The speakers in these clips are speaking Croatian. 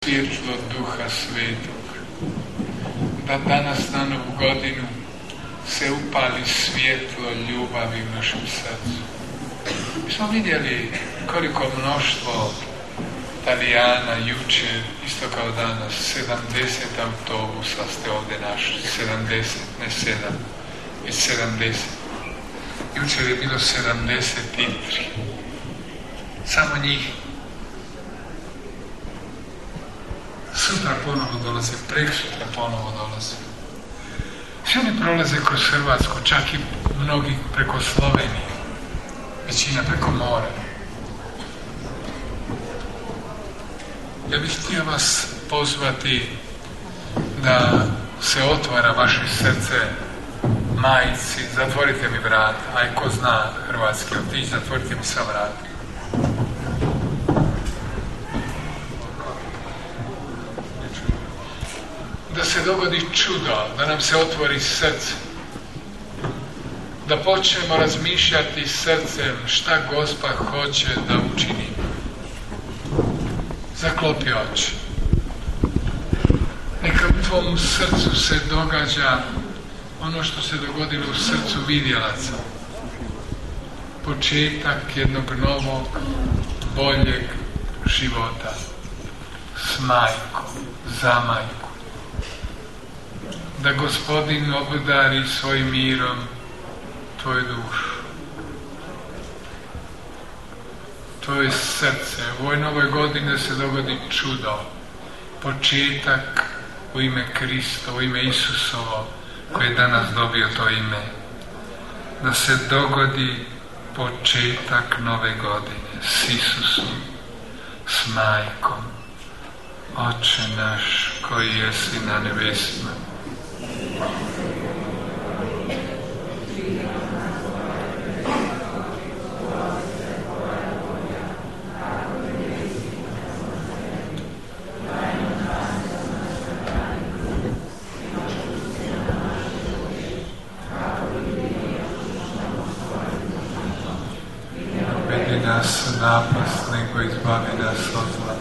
svjetlo Duha Svetog, da danas na Novu godinu se upali svjetlo ljubavi u našem srcu. Mi smo vidjeli koliko mnoštvo Talijana jučer, isto kao danas, 70 autobusa ste ovdje našli, 70, ne 7, već 70. Jučer je bilo 73. Samo njih. Sutra ponovo dolaze, preksutra ponovo dolaze. Svi oni prolaze kroz Hrvatsku, čak i mnogi preko Slovenije, većina preko mora. Ja bih htio vas pozvati da se otvara vaše srce majci, zatvorite mi vrata, aj ko zna hrvatski otići, zatvorite mi sva vrata. Da se dogodi čudo, da nam se otvori srce, da počnemo razmišljati srcem šta Gospod hoće da učini. Zaklopi oči. Neka u tvom srcu se događa ono što se dogodilo u srcu vidjelaca. Početak jednog novog, boljeg života s majkom, za majku. Da Gospodin obdari svojim mirom tvoju dušu, tvoje srce. U ovoj novoj godini da se dogodi čudo, početak u ime Krista, u ime Isusovo, koji je danas dobio to ime. Da se dogodi početak nove godine s Isusom, s majkom. Oče naš koji jesi na nebesima, vedi nas u napast, nego izbavi nas od zla.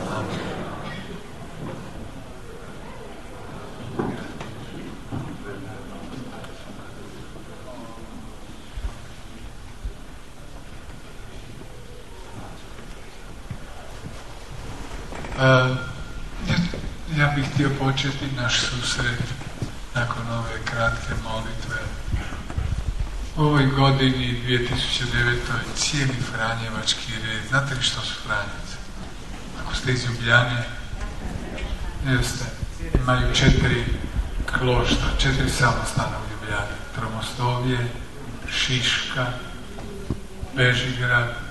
Ja bih htio početi naš susret nakon ove kratke molitve. U ovoj godini 2009. cijeli Franjevački red. Znate li što su Franjevci? Ako ste iz Ljubljane, jeste, imaju 4 klošta, 4 samostana u Ljubljani. Tromostovje, Šiška, Bežigrad,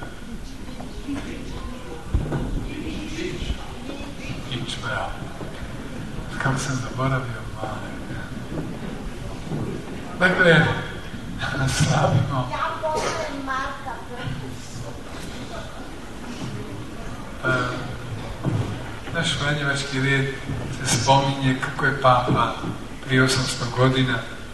bravo. Kako sam zaboravio male. Dakle, slavimo. Naš Franjevački red se spominje kako je Papa prije 800 godina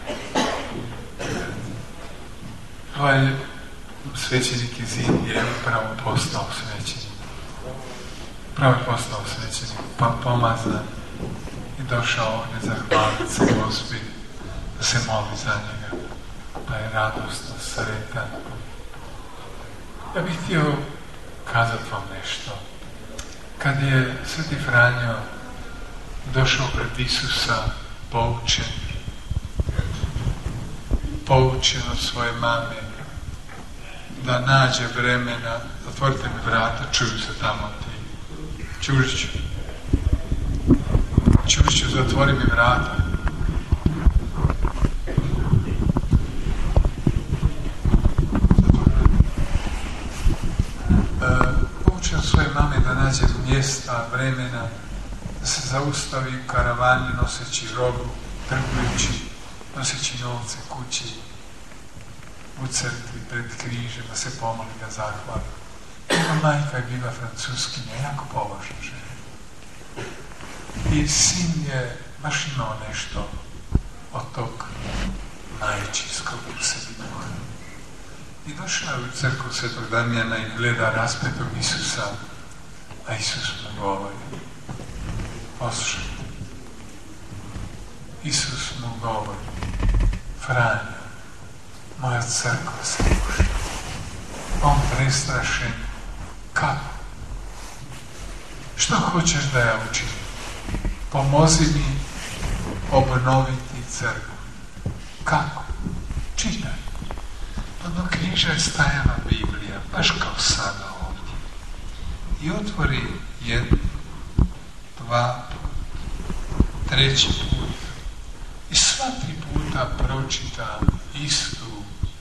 ovaj svećenik iz Indije upravo postao svećenik. Pravo je postao svećenik, pa pomazan i došao ovdje zahvaliti se Gospi, da se moli za njega, pa je radosno, sretan. Ja bih htio kazati vam nešto. Kad je Sveti Franjo došao pred Isusa poučen od svoje mame, da nađe vremena, zatvorite mi vrata, čuju se tamo ti. Čužiću, zatvori mi vrata. Poučio svoje mame da nađe mjesta, vremena, da se zaustavi u karavani noseći robu, trgujući, noseći novce kući, u crkvi, pred križem, da se pomoli, da zahvali. Majka je bila Francuskinja, jako pobožna žena. I sin je baš imao nešto od tog majčinskog u sebi duha. I došao je u crkvu Svetog Damjana i gleda raspetog Isusa, a Isus mu govori: Poslušajte. Isus mu govori: Franjo, moja crkva se ruši. On prestrašen. Kako? Što hoćeš da ja učinim? Pomozi mi obnoviti crkvu. Kako? Čitaj. Od križa je stajala Biblija, baš kao sada ovdje. I otvori 1, 2, 3 put. I sva 3 puta pročita istu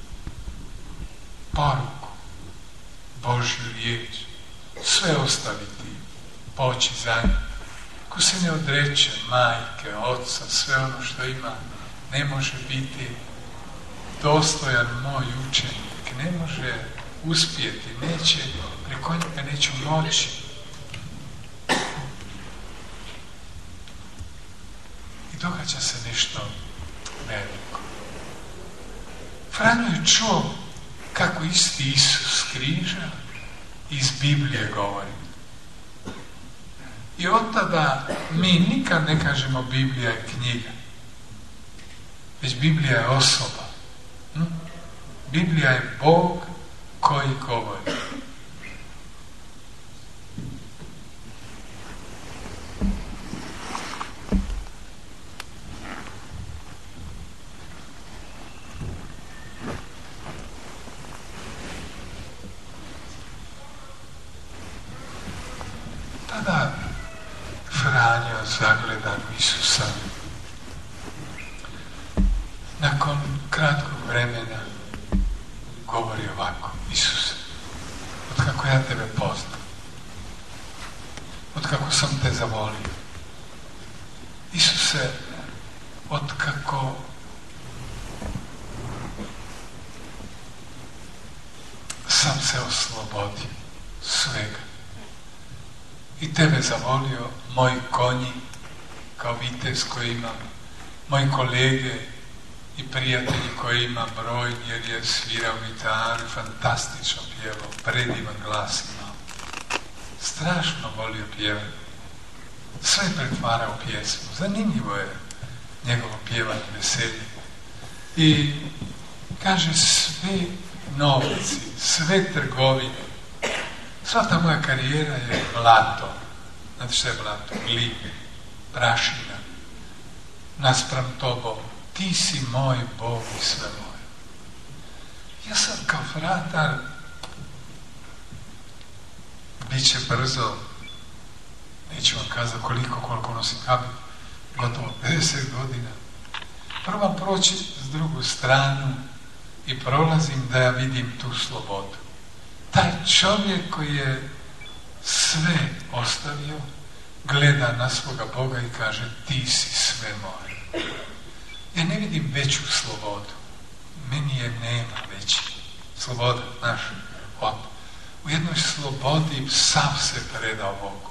poruku, Božju riječ. Sve ostaviti, poći za njim. Ko se ne odreće majke, oca, sve ono što ima, ne može biti dostojan moj učenik, ne može uspjeti, neće, preko njega neću moći. I događa se nešto veliko. Franjo je čuo kako isti Isus s križa iz Biblije govori. I od tada mi nikad ne kažemo Biblija je knjiga, već Biblija je osoba. Biblija je Bog koji govori. Tada Franjo zagledan Isusa. Nakon kratkog vremena govori ovako: Isuse, otkako ja tebe poznam, otkako sam te zavolio, Isuse, otkako sam se oslobodio svega i tebe zavolio, moji konji kao vitez koji imam, moji kolege i prijatelji koji ima broj, jer je svirao gitaru, fantastično pjevao, predivan glas imao. Strašno volio pjevati. Sve pretvarao u pjesmu. Zanimljivo je njegovo pjevanje, veselje. I kaže, svi novci, sve trgovine, sva ta moja karijera je blato. Znate što je blato? Glib, prašina. Naspram tobom, ti si moj Bog i sve moje. Ja sam kao fratar, bit će brzo, neću vam kazati koliko nosim habit, gotovo 50 godina. Probam proći s drugu stranu i prolazim da ja vidim tu slobodu. Taj čovjek koji je sve ostavio, gleda na svoga Boga i kaže, ti si sve moje. Ja ne vidim veću slobodu. Meni je nema veći. Sloboda, znaš, u jednoj slobodi sav se predao Bogu.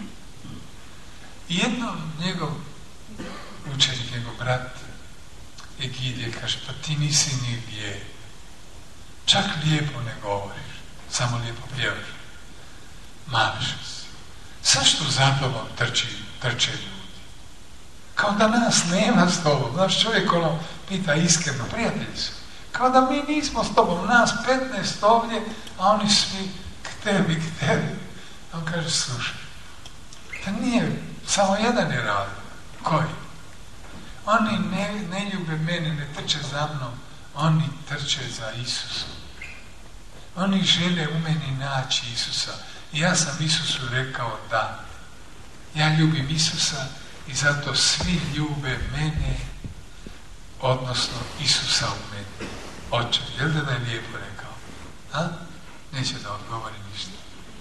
I jedno njegov učenik, njegov brat Egidije kaže, pa ti nisi ni gdje. Čak lijepo ne govoriš, samo lijepo pjevaš. Mališ se. Zašto za tobom trče ljudi? Kao da nas nema s tobom. Znaš, čovjek pita iskreno, prijatelji su. Kao da mi nismo s tobom, nas 15 ovdje, a oni svi k tebi. On kaže, slušaj, da nije, samo jedan je razlog. Koji? Oni ne ljube mene, ne trče za mnom, oni trče za Isusom. Oni žele u meni naći Isusa. I ja sam Isusu rekao da. Ja ljubim Isusa i zato svi ljube mene, odnosno Isusa u meni. Oče, jel da je lijepo rekao? A? Neće da odgovori ništa.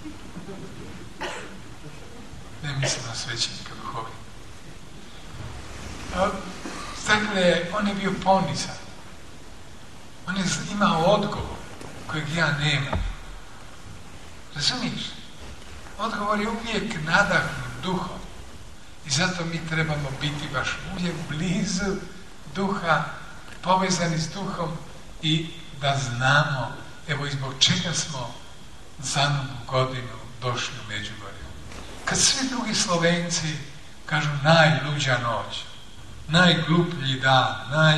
Ne mislim na svećenika duhovnika. Dakle, on je bio ponizan. On je imao odgovor kojeg ja nemam. Razumiješ? Odgovor je uvijek nadahnut duhom. I zato mi trebamo biti baš uvijek blizu duha, povezani s duhom i da znamo, evo i zbog čega smo za Novu godinu došli u Međugorje. Kad svi drugi Slovenci Kažu najluđa noć, najgluplji dan,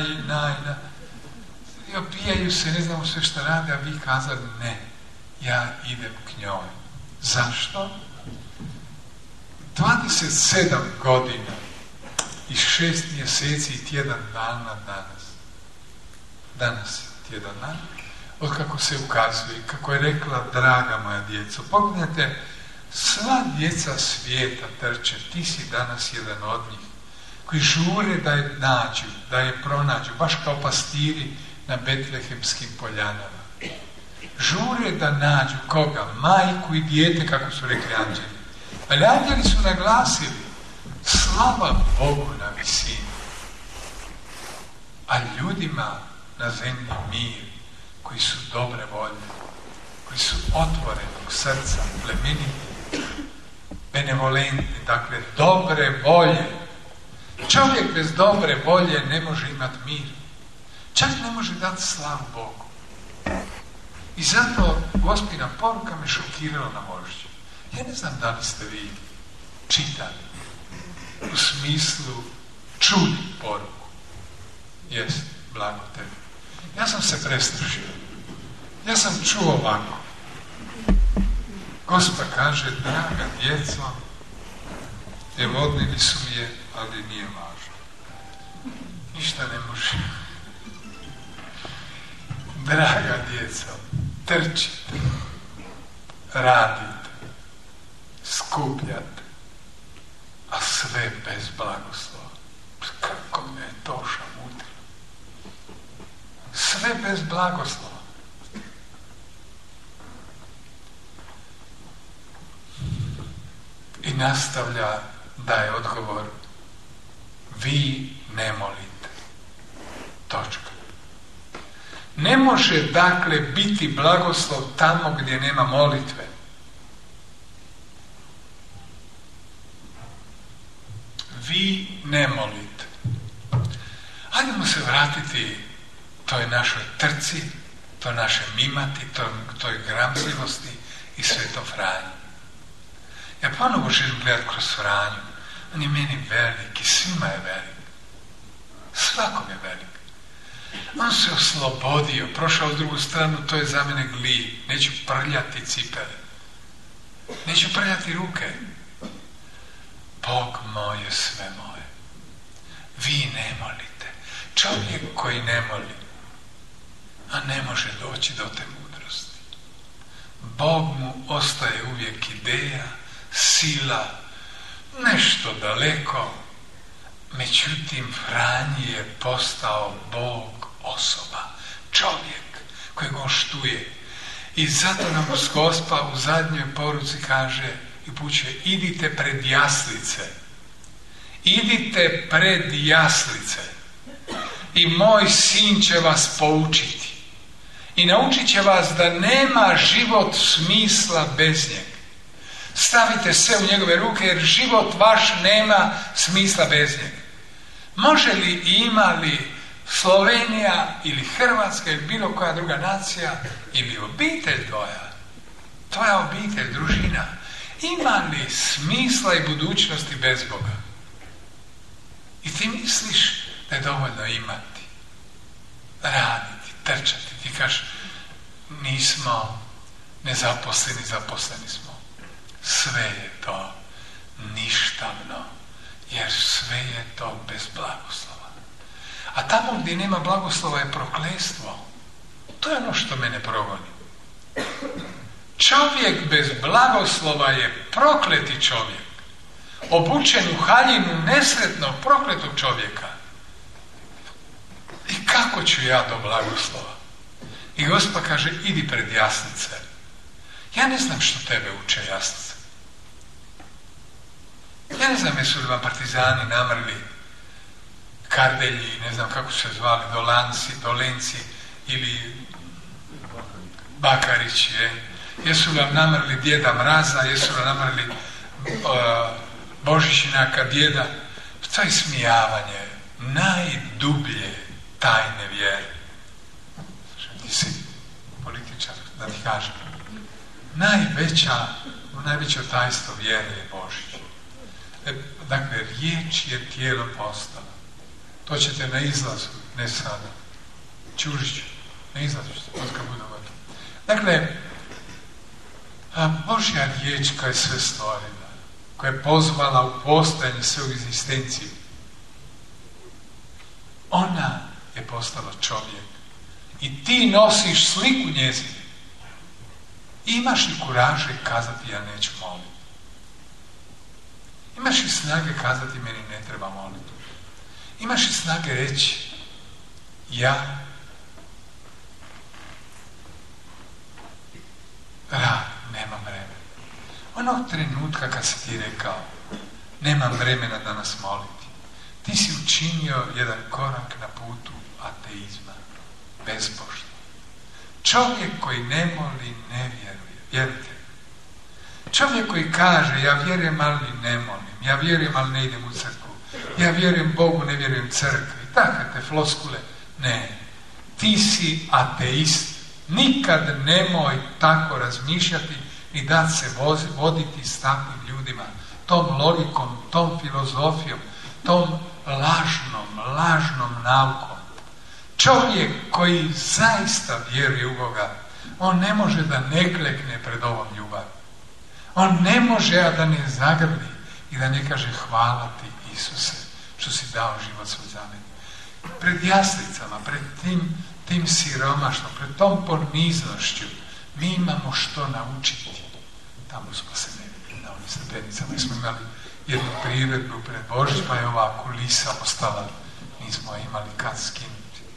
i opijaju se, ne znamo sve šta rade, a vi kazali ne, ja idem k njoj. Zašto? 27 godina i 6 mjeseci i tjedan dana danas je tjedan dan, od kako se ukazuje, kako je rekla, draga moja djeco, pogledajte, sva djeca svijeta trče, ti si danas jedan od njih, koji žure da je nađu, da je pronađu, baš kao pastiri na betlehemskim poljanama. Žure da nađu koga? Majku i dijete, kako su rekli anđeli. Ali anđeli su naglasili, slava Bogu na visini, a ljudima na zemlji mir, koji su dobre volje, koji su otvorenog srca, plemeniti, benevolentni, dakle dobre volje. Čovjek bez dobre volje ne može imati mir, čak ne može dati slavu Bogu. I zato Gospina poruka me šokirala na vožđu. Ja ne znam da li ste vi čitali u smislu čuli poruku. Jest, blago tebi. Ja sam se prestrašio. Ja sam čuo ovako. Gospa kaže, draga djeco, evo odnijeli su mi je, ali nije važno. Ništa ne može. Draga djeco, trčite, radite, skupljate, a sve bez blagoslova. Kako me je to šamutilo. Sve bez blagoslova. I nastavlja, daje odgovor, vi ne molite. Točka. Ne može dakle biti blagoslov tamo gdje nema molitve. Vi ne molite. Hajdemo se vratiti toj našoj trci, toj našoj mimati, toj gramzivosti i Svetom Franji. Ja ponovo želim gledati kroz Franju. On je meni velik i svima je velik. Svakom je velik. On se oslobodio, prošao u drugu stranu, to je za mene glib. Neću prljati cipele. Neću prljati ruke. Bog moj je sve moje. Vi ne molite. Čovjek koji ne moli, a ne može doći do te mudrosti. Bog mu ostaje uvijek ideja, sila, nešto daleko. Međutim, Franji je postao Bog osoba, čovjek kojeg on štuje. I zato nam Gospa u zadnjoj poruci kaže i upućuje, idite pred jaslice. Idite pred jaslice. I moj sin će vas poučiti. I naučit će vas da nema život smisla bez njega. Stavite se u njegove ruke jer život vaš nema smisla bez njega. Može li i ima li Slovenija ili Hrvatska ili bilo koja druga nacija ili obitelj tvoja obitelj, družina, ima li smisla i budućnosti bez Boga? I ti misliš da je dovoljno imati, raditi, trčati. Ti kažeš, nismo nezaposleni, zaposleni smo. Sve je to ništavno, jer sve je to bez blagoslova. A tamo gdje nema blagoslova je prokletstvo. To je ono što mene progoni. Čovjek bez blagoslova je prokleti čovjek. Obučen u haljinu nesretnog, prokletog čovjeka. I kako ću ja do blagoslova? I Gospa kaže, idi pred jaslice. Ja ne znam što tebe uče jaslice. Ja ne znam jesu li vam partizani namrli, Kardelji, ne znam kako su se zvali, Dolenci ili Bakarići, jesu vam namrli Djeda Mraza, jesu vam namrli Božićnjaka, djeda. To je smijavanje najdublje tajne vjere. Ti si političar, da ti kažem. Najveće tajstvo vjere je Božić. Dakle, riječ je tijelo postala. To ćete na izlazu, ne sada. Čužiću, na izlazu ćete, kad bude gotovo. Dakle, Božja riječ koja je sve stvorila, koja je pozvala u postojanje sve u egzistenciju, ona je postala čovjek. I ti nosiš sliku njezinu. Imaš li kuraže kazati ja neću moliti? Imaš li snage kazati meni ne treba moliti? Imaš li snage reći ja nemam vremena? Onog trenutka kad si ti rekao nemam vremena da nas moliti, ti si učinio jedan korak na putu ateizma, bezbožja. Čovjek koji ne moli, ne vjeruje. Vjerujte. Čovjek koji kaže ja vjerujem, ali ne molim, ja vjerujem, ali ne idem u crkvu, ja vjerujem Bogu, ne vjerujem crkvi, takve te floskule, ne. Ti si ateist. Nikad nemoj tako razmišljati i da se voditi s takvim ljudima, tom logikom, tom filozofijom, tom lažnom naukom. Čovjek koji zaista vjeruje u Boga, on ne može da ne klekne pred ovom ljubavi. On ne može a da ne zagrli i da ne kaže hvala ti Isuse što si dao život svoj za mene. Pred jaslicama, pred tim siromaštvom, pred tom poniznošću mi imamo što naučiti. Tamo smo se na ovim stepenicama smo imali jednu priredbu pred Božić, pa je ova kulisa ostala, nismo imali kad skinuti.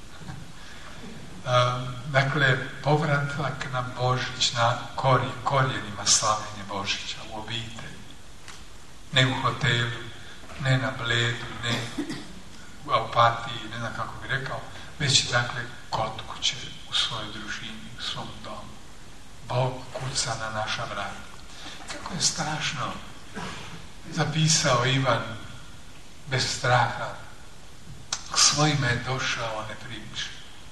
Dakle, povratak na Božić, na korijenima slavljenja Božića, u obitelji. Ne u hotelu, ne na Bledu, ne u Opatiji, ne znam kako bi rekao, već dakle kod kuće, u svojoj družini, u svom domu. Bog kuca na naša vrata. Kako je strašno zapisao Ivan bez straha. K svojima je došao, ne primiše.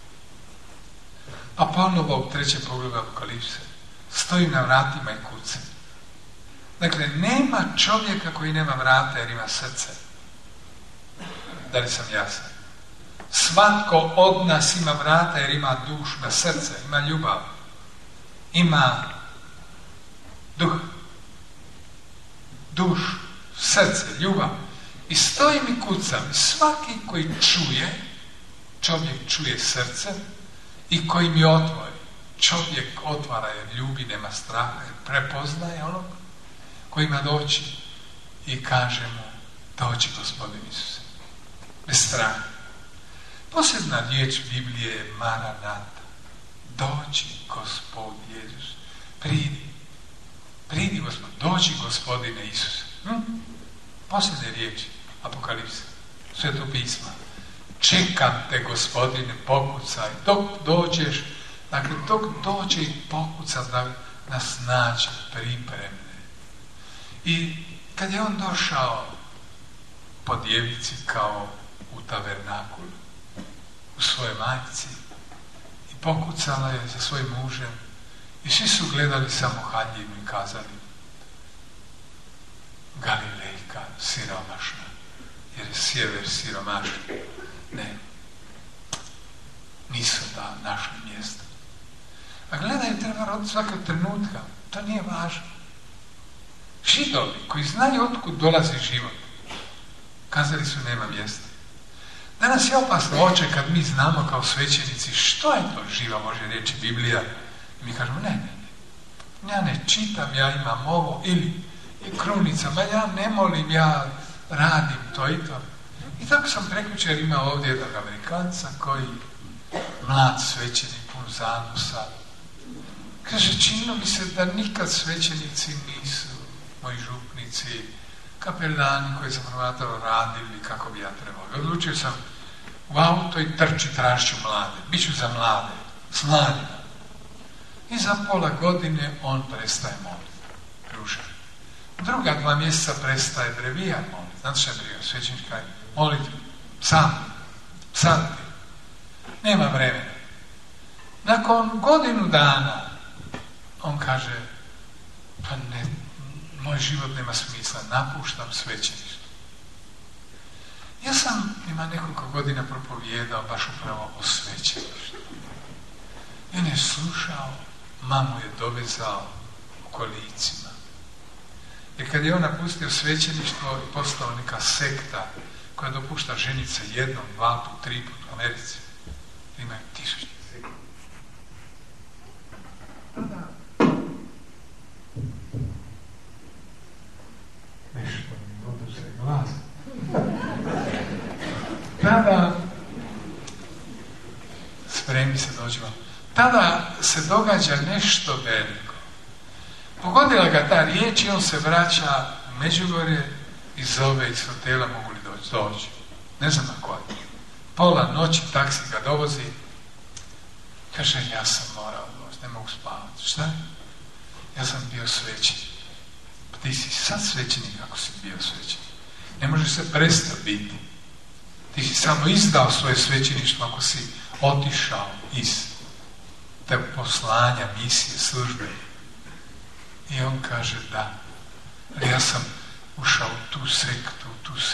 A ponovo u 3. poglavlju Apokalipse stoji na vratima i kuca. Dakle, nema čovjeka koji nema vrata jer ima srce. Da li sam jasan? Svatko od nas ima vrata jer ima dušu, ima srce, ima ljubav, ima dušu, srce, ljubav. I stojim i kucam. Svaki koji čuje, čovjek čuje srce i koji mi otvori. Čovjek otvara jer ljubi, nema straha, jer prepoznaje onog koji ima doći i kaže mu dođi Gospodin Isuse. Bez straha. Posljedna riječ Biblije je Maranata. Dođi Gospod Jezus. Pridi Gospod. Dođi Gospodine Isuse. Posljedne riječi Apokalipse. Sveto pisma. Čekam te Gospodine, pokucaj. Dok dođeš, dakle dok dođe i pokuca da nas nađe pripremne. I kad je on došao po djevici kao u tabernakulu, u svojoj majci, i pokucala je za svojim mužem i svi su gledali samo haljinu i kazali Galilejka siromašna, jer je sjever siromašan. Ne, nisu da našli mjesto. A gledaj, treba roditi svakog trenutka, to nije važno. Židovi koji znaju otkud dolazi život kazali su nema mjesta. Danas je opasno oče kad mi znamo kao svećenici što je to živa, može reći Biblija. I mi kažemo ne, ja ne čitam, ja imam ovo ili krunica, ma ja ne molim, ja radim to i to. I tako sam prekjučer imao ovdje jednog Amerikanca koji, mlad svećenik, pun zanusa, kaže, činilo mi se da nikad svećenici nisu, moji župnici, kapelani koji sam promatrao radili kako bi ja trebao. Odlučio sam u auto i tražću mlade. Biću za mlade, s mladima. I za pola godine on prestaje moliti. Ružan. Druga 2 mjeseca prestaje brevijar moliti. Znate što je brevijar? Svećenička moliti sam. Nema vremena. Nakon godinu dana on kaže, pa moj život nema smisla, napuštam svećeništvo. Ja sam ima nekoliko godina propovijedao baš upravo o svećeništvu. On je slušao, mamu je dovezao u kolicima. I kad je on napustio svećeništvo i postao neka sekta koja dopušta ženice jednom, dva put, tri put u Americi, imaju 1000 sekta. Nešto mi oduze glas. Tada, spremi se dođemo, tada se događa nešto veliko. Pogodila ga ta riječ i on se vraća u Međugorje i zove iz hotela, mogu li doći. Ne znam na koji. Pola noći taksi ga dovozi. Kaže, ja sam morao doći, ne mogu spavati. Šta? Ja sam bio svećenik. Pa ti si sad svećenik ako si bio svećenik. Ne možeš se prestati biti. Ti si samo izdao svoje svećeništvo ako si otišao iz te poslanja, misije, službe. I on kaže da. Ali ja sam ušao u tu sektu.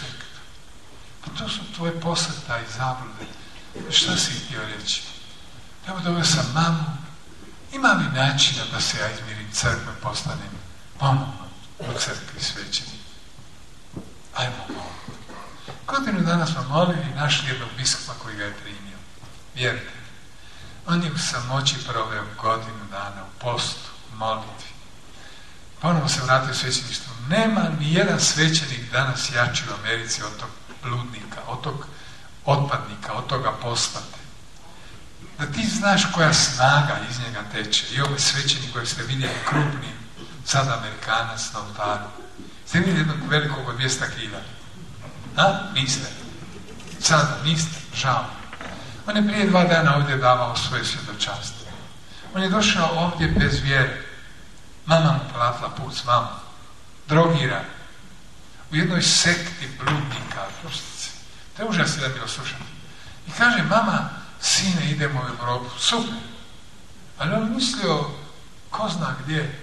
Pa to su tvoje posveta i zablude. Šta si htio reći? Evo doveo sam mamu. Ima li načina da se ja izmirim crkve, postanem ponovno u crkvi svećenik? Ajmo moliti. Godinu dana smo molili i našli jednog biskupa koji ga je primio. Vjerujte. On je u samoći proveo godinu dana u postu, u molitvi. Ponovo se vratio u svećeništvo. Nema ni jedan svećenik danas jači u Americi od tog bludnika, od tog otpadnika, od toga postate. Da ti znaš koja snaga iz njega teče. I ovaj svećenik kojeg ste vidjeli krupnim, sad Amerikanac na oltaru. Ste vidjeli jednog velikog od 200 kila? A? Niste. Sada niste. Žao. On je prije 2 dana ovdje davao svoje svjedočanstvo. On je došao ovdje bez vjere. Mama mu platila put s mamom. Drogiran. U jednoj sekti bludnika. To je užasno da bilo slušati. I kaže, mama, sine, idemo u Europu. Super. Ali on mislio, ko zna gdje.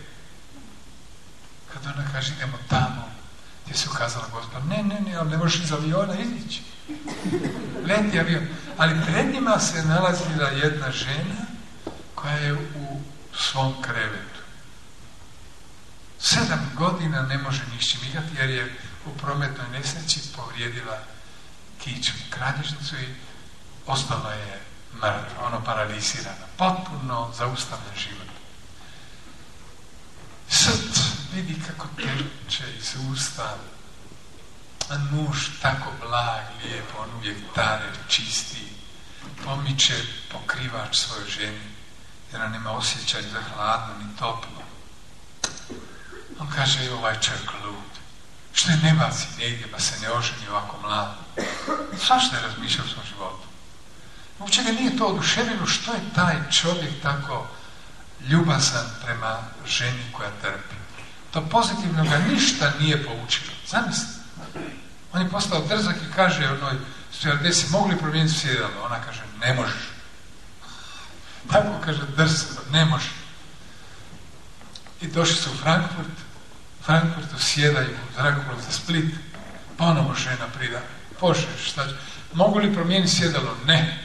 Kad ona kaže, idemo tamo, gdje se ukazala Gospod. Ne, ali ne možeš iz aviona izići. Leti avion. Ali pred njima se nalazila jedna žena koja je u svom krevetu. 7 godina ne može ništa migati jer je u prometnoj nesreći povrijedila kičmu, kralježnicu i ostala je mrtva, paralizirana, potpuno zaustavljen život. Sad vidi kako teče iz usta, a muž tako blag, lijepo, on uvijek tare, čisti, pomiče pokrivač svojoj ženi, jer ona nema osjećaj za hladno ni toplo. On kaže, ovaj čovjek lud, što je ne baci negdje pa se ne oženi ovako mlado. Svašta je razmišljao u svom životu. Uopće ga nije to oduševilo što je taj čovjek tako ljubazan prema ženi koja trpi. To pozitivno ga ništa nije poučilo. Zamislite. On je postao drzak i kaže onoj stewardesi, mogu li promijeniti sjedalo? Ona kaže, ne možeš. Tako kaže drzak, ne može. I došli su u Frankfurtu sjedaju u zrakoplov za Split, ponovo žena prida, Bože, šta ću? Mogu li promijeniti sjedalo? Ne.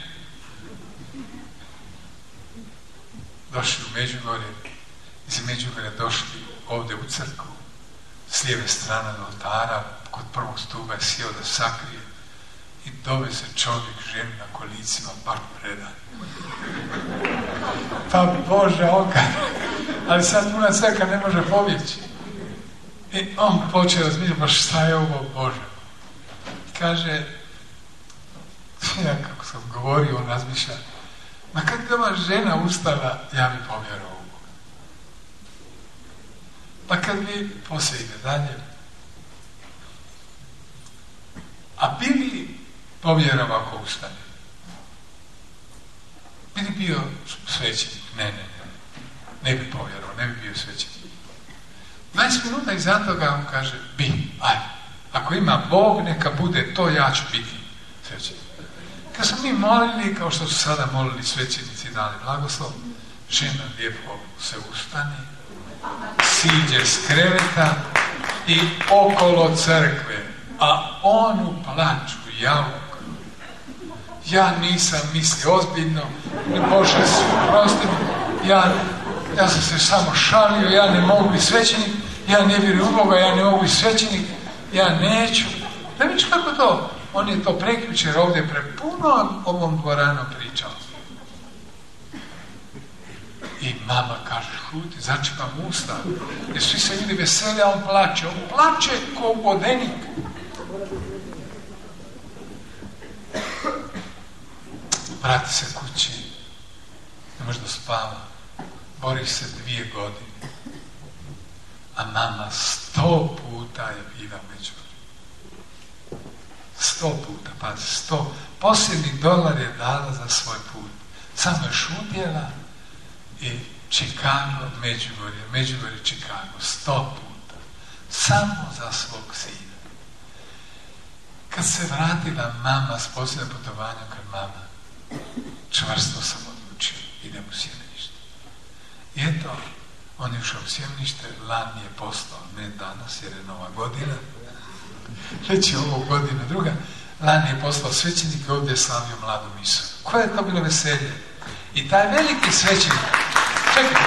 Došli u Međugorje, iz Međugorja došli ovdje u crkvu, s lijeve strane od oltara, kod prvog stupa je sjeo da sakrije i doveze čovjek ženu na kolicima, baš predan. Pa Bože, ali sad puna crkva ne može pobjeći. I on počeo razmišljati, pa šta je ovo, Bože? Kaže, ja kako sam govorio, on razmišlja, ma kad bi ova žena ustala, ja bi povjerovao u Boga. Pa kad bi, poslije ide dalje, a bi li povjerovao ako ustane? Bi li bio svećenik? Ne bi povjerovao, ne bi bio svećenik. 20 minuta iza toga on kaže, ajde, ako ima Bog, neka bude to, ja ću biti svećenik. Kad smo mi molili, kao što su sada molili svećenici i dali blagoslov, žena lijepo se ustane, siđe s kreveta i okolo crkve, a on u plaču, ja nisam mislio ozbiljno, Bože, prosti mi, ja sam se samo šalio, ja ne mogu biti svećenik, ja ne vjerujem u Boga, ja ne mogu biti svećenik, ja neću. Da vidiš kako to? On je to prekjučer ovdje prepuno ovom dvoranom pričao. I mama kaže, šuti, začepam usta, jer svi se ljudi vesele, a on plače ko vodenik. Vrati se kući, ne može da spava, bori se 2 godine, a mama 100 puta je bila među. 100 puta, pazi, 100. Posljednji $1 je dala za svoj put. Samo je šutjela i Chicago, Međugorje, Chicago, 100 puta. Samo za svog sina. Kad se vratila mama s posljednog putovanja kod mama, čvrsto sam odlučio, idem u Sjemenište. I eto, on je ušao u Sjemenište, lani je postao, ne danas jer je Nova godina, već je ovo godina druga, lani je postao svećenik i ovdje je slavio mladu misu. Koje je to bilo veselje? I taj veliki svećenik, čekaj,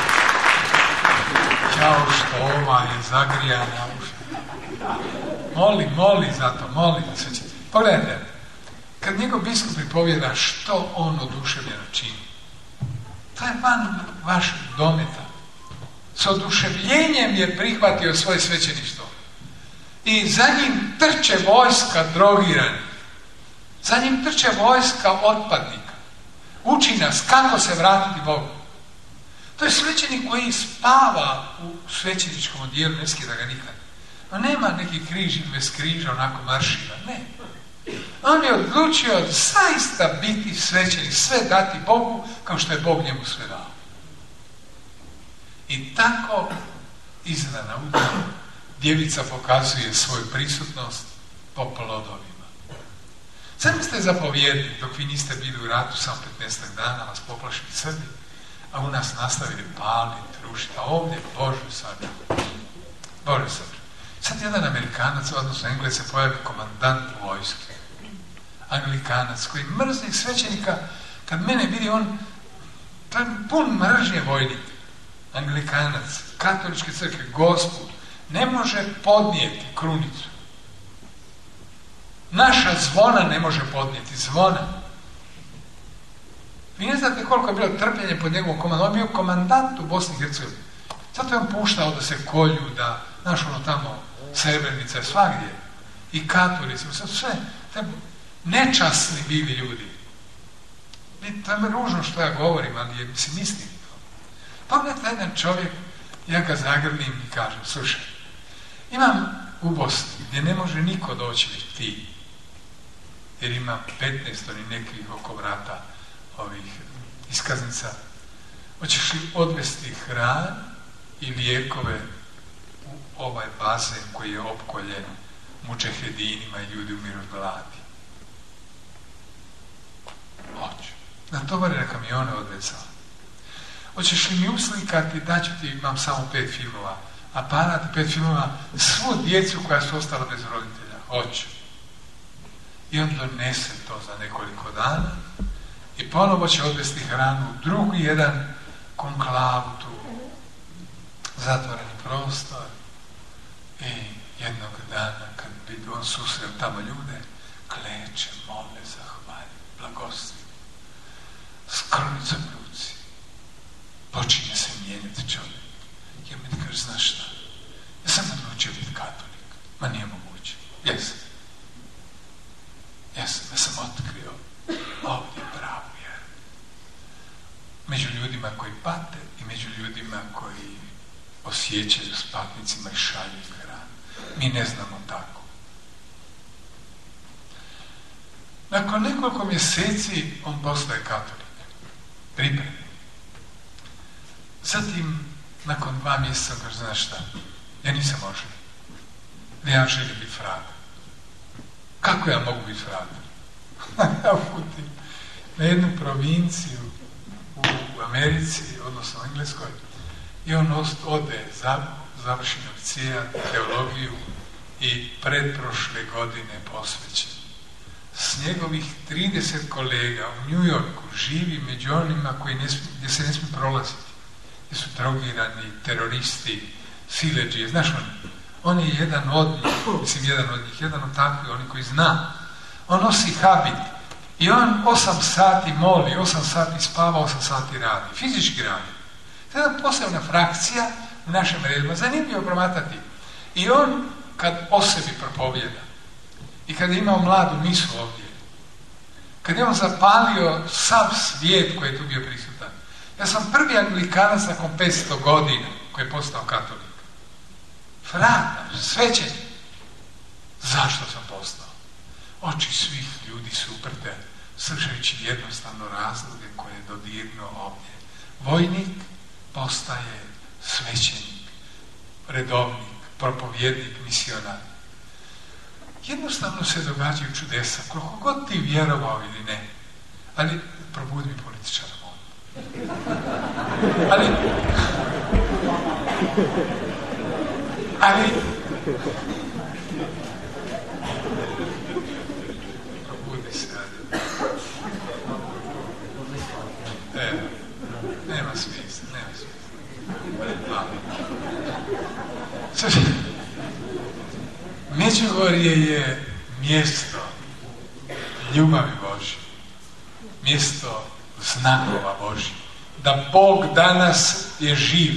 jao što ova je zagrijana, moli zato, moli svećenik. Pogledajte, kad njegov biskup pripovjeda što on oduševljeno čini, to je van vašeg dometa. S oduševljenjem je prihvatio svoje svećeništvo. I za njim trče vojska drogiranih. Za njim trče vojska otpadnika. Uči nas kako se vratiti Bogu. To je svećenik koji spava u svećeničkom odijelu, ne skida ga nikad. No nema neki križ bez križa, onako maršiva, ne. On je odlučio zaista biti svećenik, sve dati Bogu kao što je Bog njemu sve dao. I tako izdana udana djevica pokazuje svoju prisutnost po plodovima. Sami ste zapovjedni, dok vi niste bili u ratu, samo 15 dana vas poplašili Srbi, a u nas nastavili paliti, rušiti, a ovdje Bože sačuvaj. Sad jedan Amerikanac, odnosno Englez, se pojavi komandant vojske. Anglikanac koji mrzi svećenika, kad mene vidi on, to je pun mržnje vojnik. Anglikanac, katoličke crkve, Gospod, ne može podnijeti krunicu. Naša zvona ne može podnijeti, zvona. Vi ne znate koliko je bilo trpljenje pod njegovom komandom. On je bio komandant u Bosni i Hercegovini. Zato je on puštao da se kolju, da, znaš ono tamo, Srebrenica, svagdje. I katolici, sve, nečasni bili ljudi. I to je ružno što ja govorim, ali je, mislim, istinito. Pogledajte jedan čovjek, ja ga zagrlim i kažem, slušaj, imam u Bosni gdje ne može niko doći već ti, jer ima 15 oni nekih oko vrata ovih iskaznica. Hoćeš li odvesti hranu i lijekove u ovaj bazen koji je opkoljen mučehedinima i ljudi umiru od gladi? Hoću. Natovare na kamione odvezao. Hoćeš li mi uslikati, daću ti, imam samo 5 filmova, aparat 5 filmova, svu djecu koja su ostala bez roditelja. Hoću. I on donese to za nekoliko dana i ponovo će odvesti hranu u drugi jedan konklavu tu, zatvoreni prostor, i jednog dana kad bi on susreo tamo ljude, kleče, mole, zahvalj, blagoslovi, s krunicom u ruci. Počinje se mijenjati čovjek. Ja mi kaže, znaš šta? Ja sam odlučio biti katolik. Ma nije moguće. Jesam. Ja sam otkrio ovdje pravu vjeru. Među ljudima koji pate i među ljudima koji osjećaju s patnicima i šalju hranu. Mi ne znamo tako. Nakon nekoliko mjeseci on postaje katolik. Pripremljen. Zatim, nakon 2 mjeseca, kaže, znaš šta, ja nisam oženjen. Ja želim biti fraga. Kako ja mogu biti fraga? Ja uputim na jednu provinciju u Americi, odnosno u Engleskoj, i on ode završi novcijat, teologiju i pretprošle godine posvećen. S njegovih 30 kolega u New Yorku živi među onima gdje se ne smije prolaziti. Gdje su drogirani, teroristi, sileđije. Znaš on je jedan od takvih, oni koji zna. On nosi habit i on 8 sati moli, 8 sati spava, 8 sati radi. Fizički radi. To je jedna posebna frakcija u našem redima. Zanimljivo promatrati. I on kad o sebi propovjeda i kad je imao mladu misu ovdje, kad je on zapalio sav svijet koji je tu bio prisutan. Ja sam prvi anglikanac nakon 500 godina koji je postao katolik. Frata, svećenje. Zašto sam postao? Oči svih ljudi su uprte, slušajući jednostavno razloge koje je dodirnuo ovdje. Vojnik postaje svećenik, redovnik, propovjednik, misionar. Jednostavno se događaju čudesa, koliko god ti vjerovao ili ne. Ali, probudi mi političara, molim. Ali, probudi se, ajde. Nema smisla. Međugorje je mjesto ljubavi Božje, mjesto znakova Božje, da Bog danas je živ,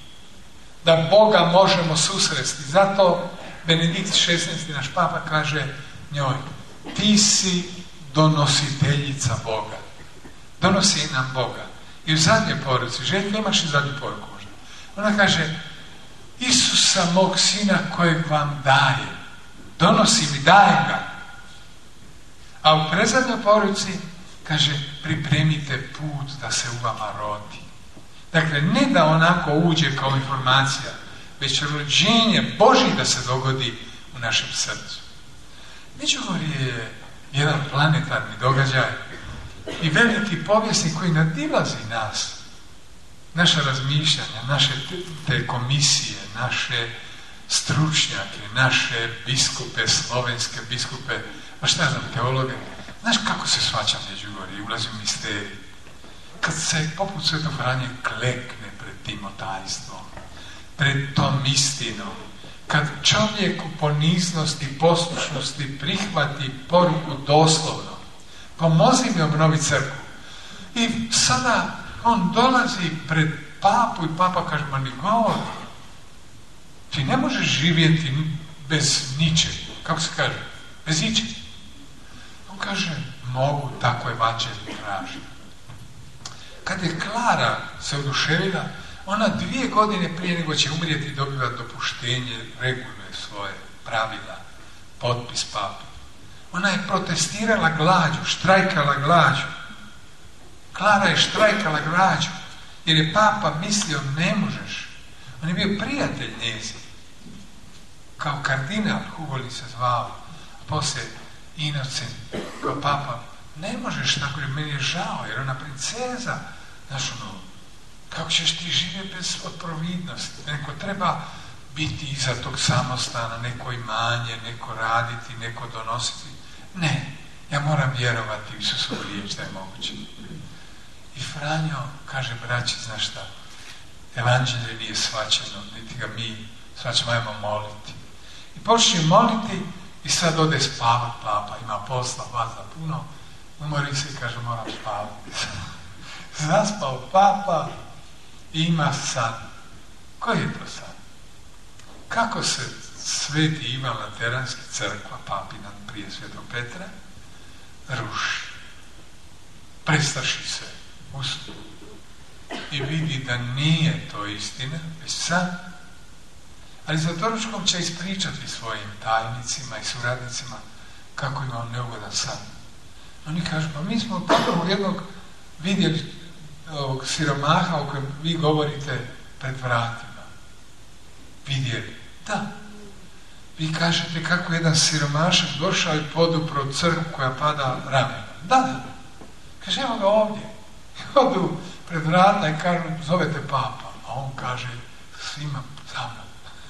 da Boga možemo susresti. Zato Benedikt XVI, naš papa, kaže njoj: ti si donositeljica Boga, donosi nam Boga. I u zadnjoj poruci, Željko, imaš i zadnju poruku možda, ona kaže: Isusa mog sina kojeg vam daje, donosim i dajem ga. A u predzadnjoj poruci kaže: pripremite put da se u vama rodi. Dakle, ne da onako uđe kao informacija, već rođenje Božje da se dogodi u našem srcu. Međugorje je jedan planetarni događaj i veliki povijesnik koji nadilazi nas, naša razmišljanja, naše te komisije, naše stručnjake, naše biskupe, slovenske biskupe, pa šta znam, teologe. Znaš kako se shvaća Međugorje i ulazi u misterij? Kad se poput Svetog Franje klekne pred tim otajstvom, pred tom istinom, kad čovjek u poniznosti i poslušnosti prihvati poruku doslovno: pomozi mi obnoviti crkvu. I sada on dolazi pred papu i papa kaže: ma ni govori. Ti ne možeš živjeti bez ničeg. Kako se kaže? Bez ničeg. On kaže: mogu, tako evanđelje traži. Kad je Klara se oduševila, ona 2 godine prije nego će umrijeti dobiva dopuštenje, reguluje svoje pravila, potpis papi. Ona je protestirala glađu, štrajkala glađu. Klara je štrajkala glađu jer je papa mislio: ne možeš. On je bio prijatelj njezi. Kao kardinal, Hugoli se zvao, a poslije Inocent, kao papa: ne možeš tako, jer meni je žao, jer ona princeza. Znaš ono, kako ćeš ti živjeti bez providnosti? Neko treba biti iza tog samostana, neko imanje, neko raditi, neko donositi. Ne, ja moram vjerovati u Isusovu riječ da je moguće. I Franjo kaže: braći, znaš šta, evanđelje nije shvaćeno, niti ga mi shvaćamo, ajmo moliti. I počne moliti i sad ode spavat papa, ima posla, vazda puno, umori se i kaže: moram spavati. Zaspao papa i ima san. Koji je to san? Kako se Sveti Ivan Lateranski, crkva papina prije Svetog Petra, ruši. Prestaši se usnu i vidi da nije to istina, već san. Ali za doručkom će ispričati svojim tajnicima i suradnicima kako ima on neugodan san. Oni kažu: pa mi smo tamo jednog vidjeli ovog siromaha o kojem vi govorite pred vratima. Vidjeli? Da. Vi kažete kako jedan siromašak došao i podupro crkvu koja pada ramena. Da. Kaže: evo ga ovdje. Odu pred vrata i kažu: zovete papa. A on kaže: svima za mnom.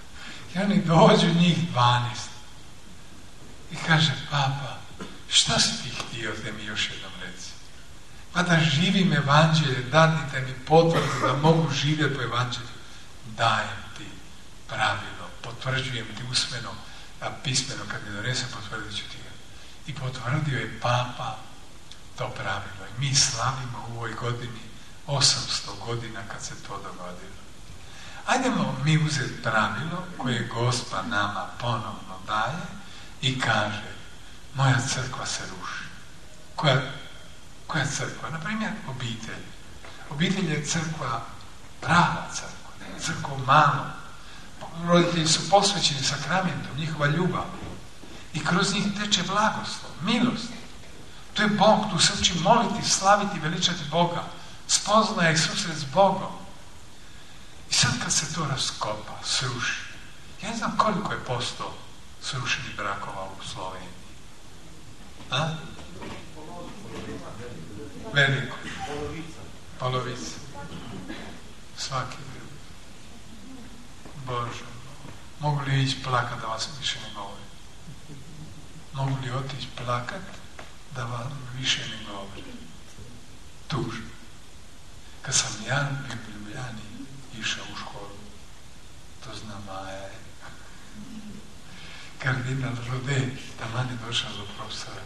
I oni dođu njih 12 i kaže, papa, šta si ti htio da mi još jednom reci? Pa da živim evanđelje, dadite mi potvrdu da mogu živjeti po evanđelju. Dajem ti pravilo, potvrđujem ti usmeno, a pismeno kad mi donese, potvrdit ću ti ga. I potvrdio je papa to pravilo. I mi slavimo u ovoj godini 800 godina kad se to dogodilo. Ajdemo mi uzeti pravilo koje Gospa nama ponovno daje i kaže, moja crkva se ruši. Koja crkva? Naprimjer, obitelj. Obitelj je crkva, prava crkva, crkva malo. Roditelji su posvećeni sakramentom, njihova ljubav. I kroz njih teče blagoslov, milost. To je Bog, tu se uči moliti, slaviti, veličati Boga. Spoznaje i susret s Bogom. I sad kad se to raskopa, sruši, ja ne znam koliko je posto srušenih brakova u Sloveniji. A? Veliko. Polovica. Svaki drugi. Bože, mogu li ići plakat da vas više ne govori? Mogu li otići plakat da vam više ne govori? Tužno. Kad sam ja bio u Ljubljani išao u školu, to zna Maja, kardinal Rode, taman je došao do profesora,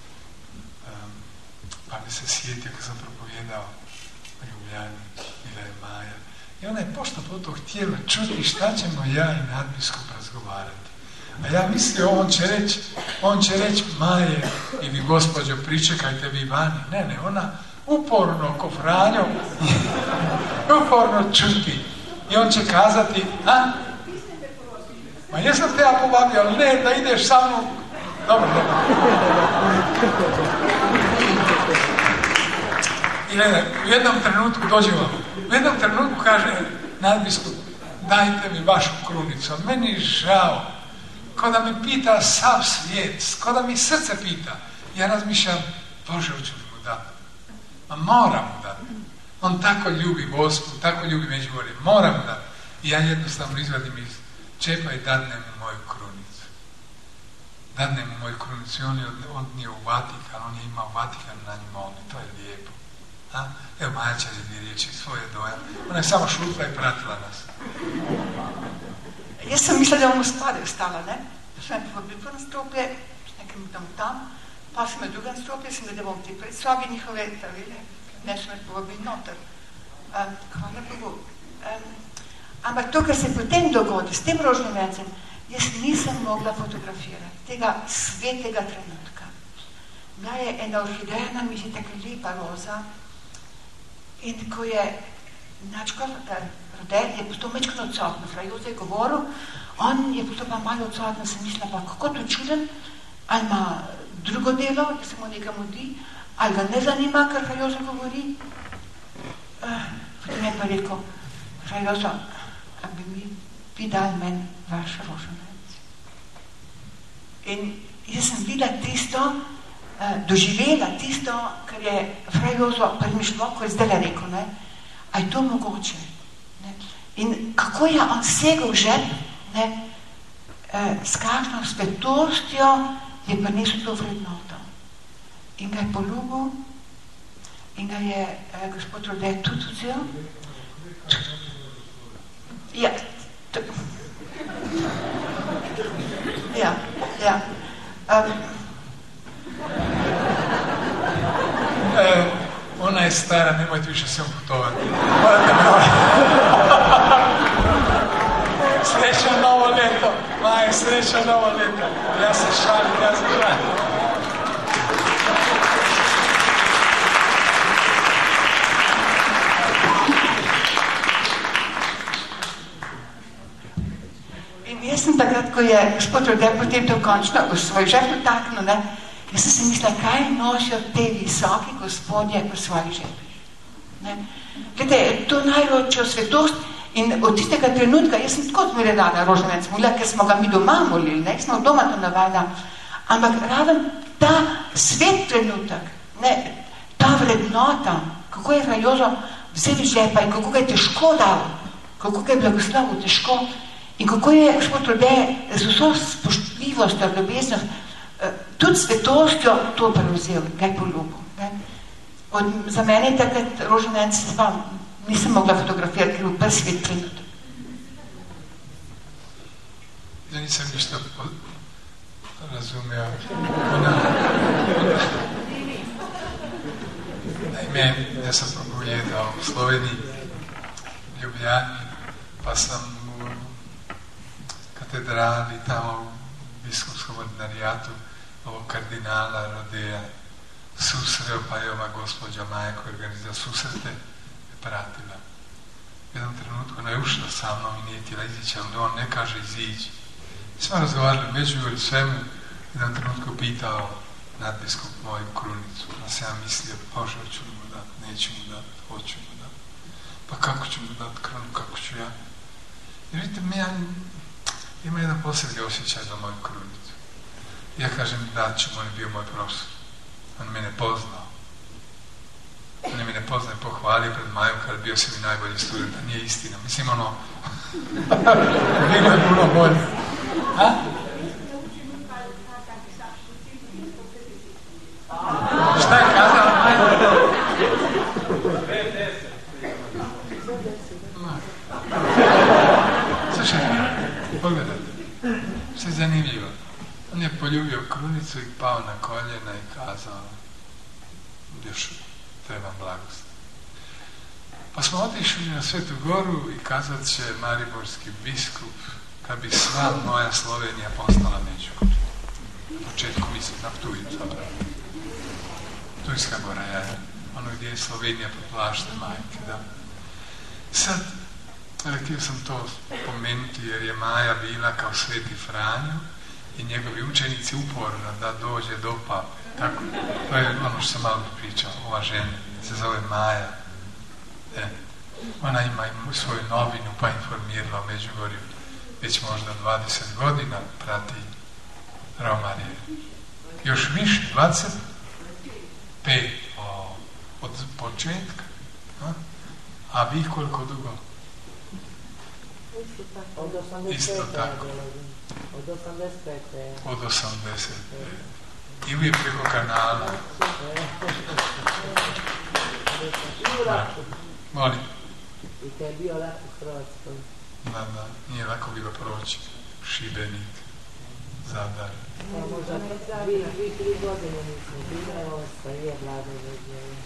pa mi se sjetio kad sam propovijedao u Ljubljani, bila je Maja. I ona je pošto potom htjela čuti šta ćemo ja i nadbiskup razgovarati. A ja mislio, on će reći, Maje, i vi gospođo, pričekajte vi vani. Ne, ona uporno ko Franjo, uporno čuti. I on će kazati, a? Ma jesam te ja pobavio, ali ne, da ideš sa mnom. Dobro. I gledaj, u jednom trenutku dođe vam. U jednom trenutku kaže nadbiskup, dajte mi vašu krunicu. A meni je žao. Ko da me pita sav svijet, ko da mi srce pita. Ja razmišljam, Bože, hoću li mu dati? Ma moram mu dati. On tako ljubi Gospu, tako ljubi Međimurje. Moram mu dati. I ja jednostavno izvadim iz čepa i dadnem mu moju krunicu. Dadnem mu moju krunicu i on je odnio u Vatikan. On je imao Vatikan na njima, to je lijepo. A? Evo Maja će dvije riječi, svoje dojam. Ona je samo šutla i pratila nas. Jaz sem mislila, da bomo spade ostala, ne? Sem me povabil v nastropje, nekaj tam, pa sem me v drugo nastropje, sem da bom ti predstavi njihove travile, ne sem me povabil noter. Hvala Bogu. Ampak to, kar se potem dogodi s tem rožnim vencem, jaz nisem mogla fotografirati tega svetega trenutka. Bila je ena orhideja na mizi, taka lepa roza, in ko je načkov Rode, je postal mečkano odsotno. Fra Joze je govoril, on je postal pa malo odsotno, sem mislila pa, kako to čuden, ali ima drugo delo, da se mu nekaj mudi, ali ga ne zanima, kar Fra Joze govori. Potem je pa rekel, Fra Joze, a bi vi dali meni vaš rožanec. In jaz sem videla tisto, doživela tisto, kar je Fra Joze premišljal, ko je zdaj rekel, ne, a je to mogoče. In kako je on segel v žep, ne, s kakšno svetostjo je prinesel to vrednoto. In ga je poljubil, in ga je gospod Rode tudi vzel. Ja. Ona je stara, nemojte više s njom putovati. Srećno novo leto, Maja, srećno novo leto. Ja se šalim. In jaz sem takrat, ko je gospod Rode potem to končno v svoj žep vtaknil, ne, jaz sem si mislila, kaj nosijo te visoki gospodje v svojih žepih. Glede, to največjo svetost in od tistega trenutka, jaz sem tako zmeraj dala rožanec molila, ker smo ga mi doma molili, ne, smo doma to navajala, ampak raven ta svet trenutek, ne, ta vrednota, kako je Fra Jozo vzel iz žepa in kako ga je težko dal, kako ga je blagoslovil težko, In kako je Gospod Rode z vso spoštljivostjo, ljubeznost, tudi svetostjo to prevzel, ga je poljubil. Za mene je takrat roženec zval, nisem mogla fotografirati, ker v prvi svet prinut. Ja nisem ništa razumel. Naime, ja sam propovijedao u Sloveniji, Ljubljani, pa sam u katedrali tamo u biskupskom ordinarijatu ovog kardinala Rodeja susreo, pa je ova gospođa Maja koja organizira susrete je pratila. U jednom trenutku ona je ušla sa mnom i nije htjela izići, ali on ne kaže izići. Smo razgovarali međugovorju svemu, u jednom trenutku pitao nadbiskup moju krunicu. Ja sam ja mislio, Bože, hoću mu dati, neću mu dati, hoću mu dati. Pa kako ću mu dati krunu, kako ću ja? Jer vidite, ima jedan posebni osjećaj za moju krunicu. Ja kažem, dat ću mu, on je bio moj profesor. On mene poznao. On je mene poznao i pohvalio pred Majom kada bio si mi najbolji student, a nije istina. Mislim, ono, bilo je puno bolje. A? Šta je kazala Maja? Slušajte, pogledajte. Sve zanimljivo. On je poljubio krunicu i pao na koljena i kazao, još trebam blagost. Pa smo otišli na Svetu Goru i kazat će mariborski biskup kad bi sva moja Slovenija postala Međugorje. Na početku mislim na Ptuju zapravo. Ptujska Gora je ono gdje je Slovenija pod plaštem majke, da. Sad, htio sam to pomenuti jer je Maja bila kao Sveti Franjo i njegovi učenici uporno da dođe do pape. Tako, to je ono što sam malo pričao, ova žena se zove Maja. Ona ima svoju novinu pa informirala o Međugorju. Već možda 20 godina prati romarije. Još više, 25 od početka. A vi koliko dugo? Isto tako. Od 85. Od 85. I uvijek preko kanala. Molim. I kad je bio lako u Hrvatskoj. Da, nije lako bilo proći. Šibenik, Zadar. Možda 2-3 godine nismo bile, ostaje vlade veđe.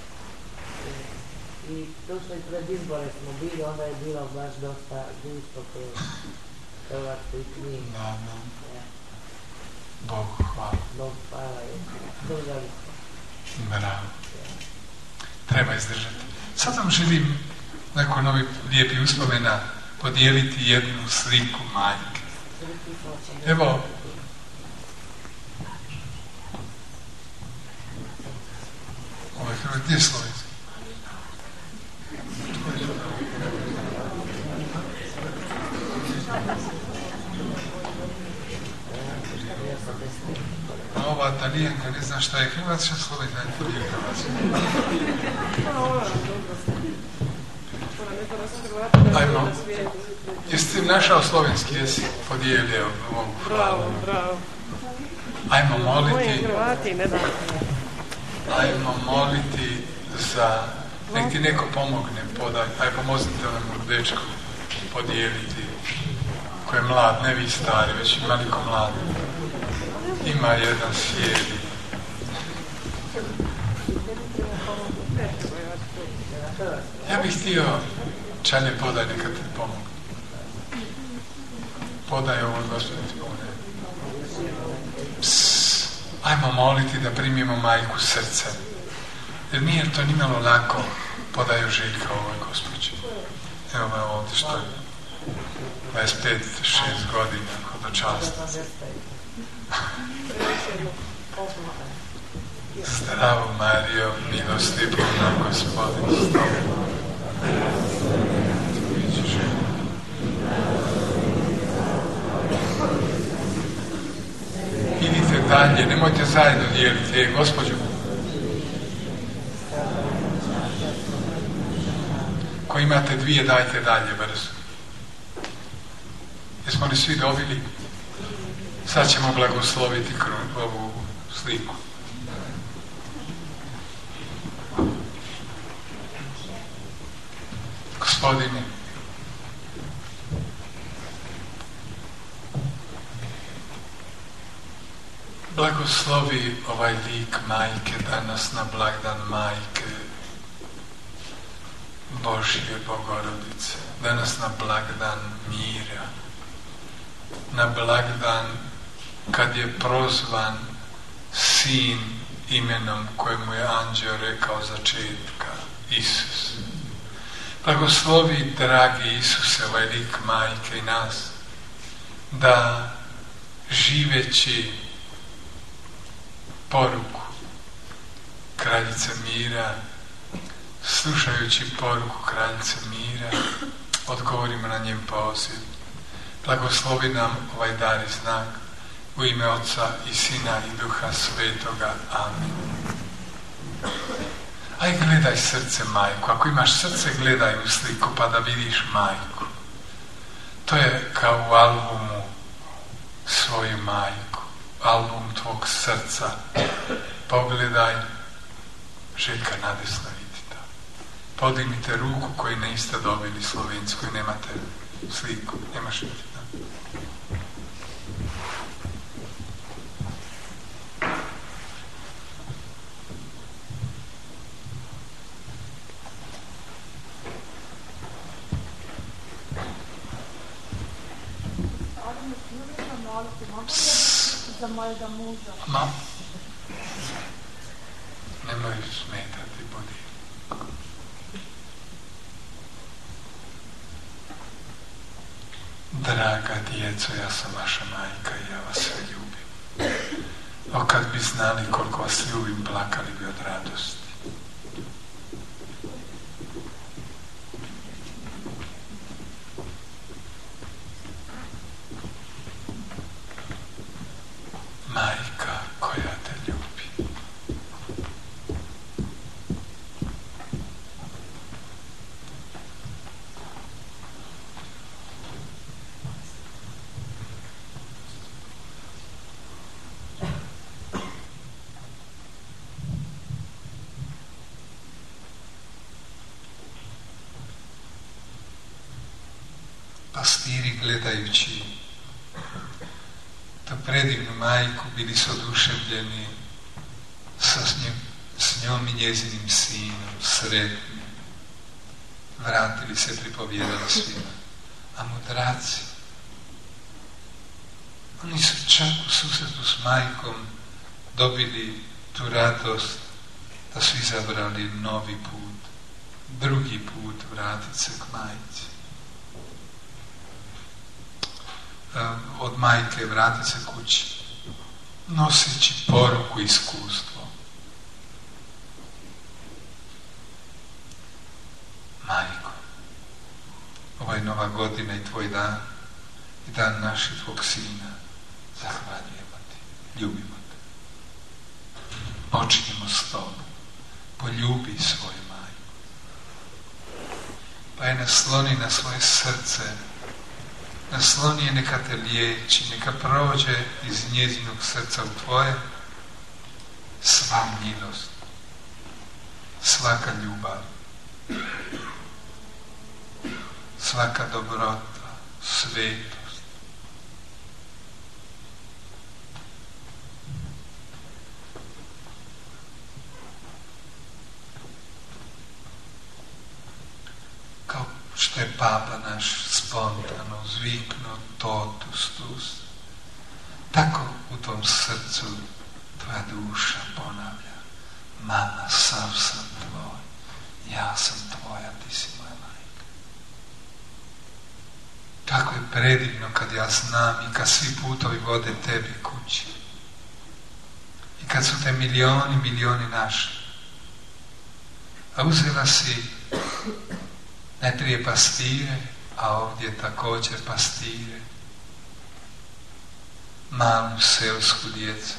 I došlo i pred izbore smo bili, onda je bilo baš dosta gusto po Hrvatskoj knjigi. Da. Bogu hvala. Bogu hvala, držali smo. Bravo. Treba izdržati. Sad vam želim, nakon ovih lijepih uspomena, podijeliti jednu sliku majke. Evo, ovo je Hrvatski slovenski. Ova Talijanka ne zna šta je Hrvatska, Slovenija je Hrvatska. Ajmo, jesi našao slovenski jezik, podijelio ovu hvalu. Bravo. Ajmo moliti. Moji Hrvati ne znam. Ajmo moliti za, nek ti neko pomogne, podaj, aj pomozite onom dečku podijeliti, koji je mlad, ne vi stari, već i maliko mlad. Ima jedan sjedi. Ja bih htio, Čanje, podaj, neka ti pomogu. Podaj ovo, Gospodin ti pomogne. Ajmo moliti da primimo majku srce. Jer nije to nimalo lako, podaju Željka ovoj gospođi. Evo me ovdje što je 25-6 godina hodočasnica. Zdravo Marijo, milosti puna, Gospodin s tobom. Idite dalje, nemojte zajedno dijeliti, gospođo. Ko imate dvije, dajte dalje brzo. Jesmo li svi dobili? Sad ćemo blagosloviti ovu sliku. Gospodine, blagoslovi ovaj lik majke danas na blagdan majke Božje Bogorodice, danas na blagdan mira, na blagdan kad je prozvan sin imenom kojemu je anđeo rekao začetka, Isus. Blagoslovi, dragi Isuse, ovaj lik majke i nas, da živeći poruku kraljice mira, slušajući poruku kraljice mira, odgovorimo na njen poziv. Blagoslovi nam ovaj dar i znak u ime Oca i Sina i Duha Svetoga. Amen. Aj, gledaj srce majku. Ako imaš srce, gledaj u sliku pa da vidiš majku. To je kao u albumu svoju majku. Album tvog srca. Pogledaj, Željka nadesna vidi to. Podignite ruku koji niste dobili slovensku i nemate sliku. Nemaš vidjeti. Za mojega muža. No. Nemoj smetati, budi. Draga djeco, ja sam vaša majka i ja vas sve ljubim. O, kad bi znali koliko vas ljubim, plakali bi od radosti. Majka koja te ljubi. Pastiri gledajući tu predivnu majku bili su oduševljeni s njom i njezinim sinom, sretni. Vratili se, pripovjedali svima. A mudraci, oni su čak u susretu s majkom dobili tu radost da su izabrali novi put, drugi put vratiti se k majci. Od majke vratiti se kući, noseći poruku i iskustvo. Majko, ovo je nova godina i tvoj dan, i dan naših tvog sina. Zahvaljujemo ti, ljubimo te. Počinjemo s tobom. Poljubi svoju majku. Pa je nasloni na svoje srce, nasloni je, neka te liječi, neka prođe iz njezinog srca u tvoje sva milost, svaka ljubav, svaka dobrota, svetost. Kao što je Papa naš spontano uzviknuo totus tus, tako u tom srcu tvoja duša ponavlja: mama, sav sam tvoj, ja sam tvoja, ti si moja majka. Kako je predivno kad ja znam i kad svi putovi vode tebi kući i kad su te milioni našli, a uzela si najprije pastire, a ovdje također pastire, malu selsku djecu.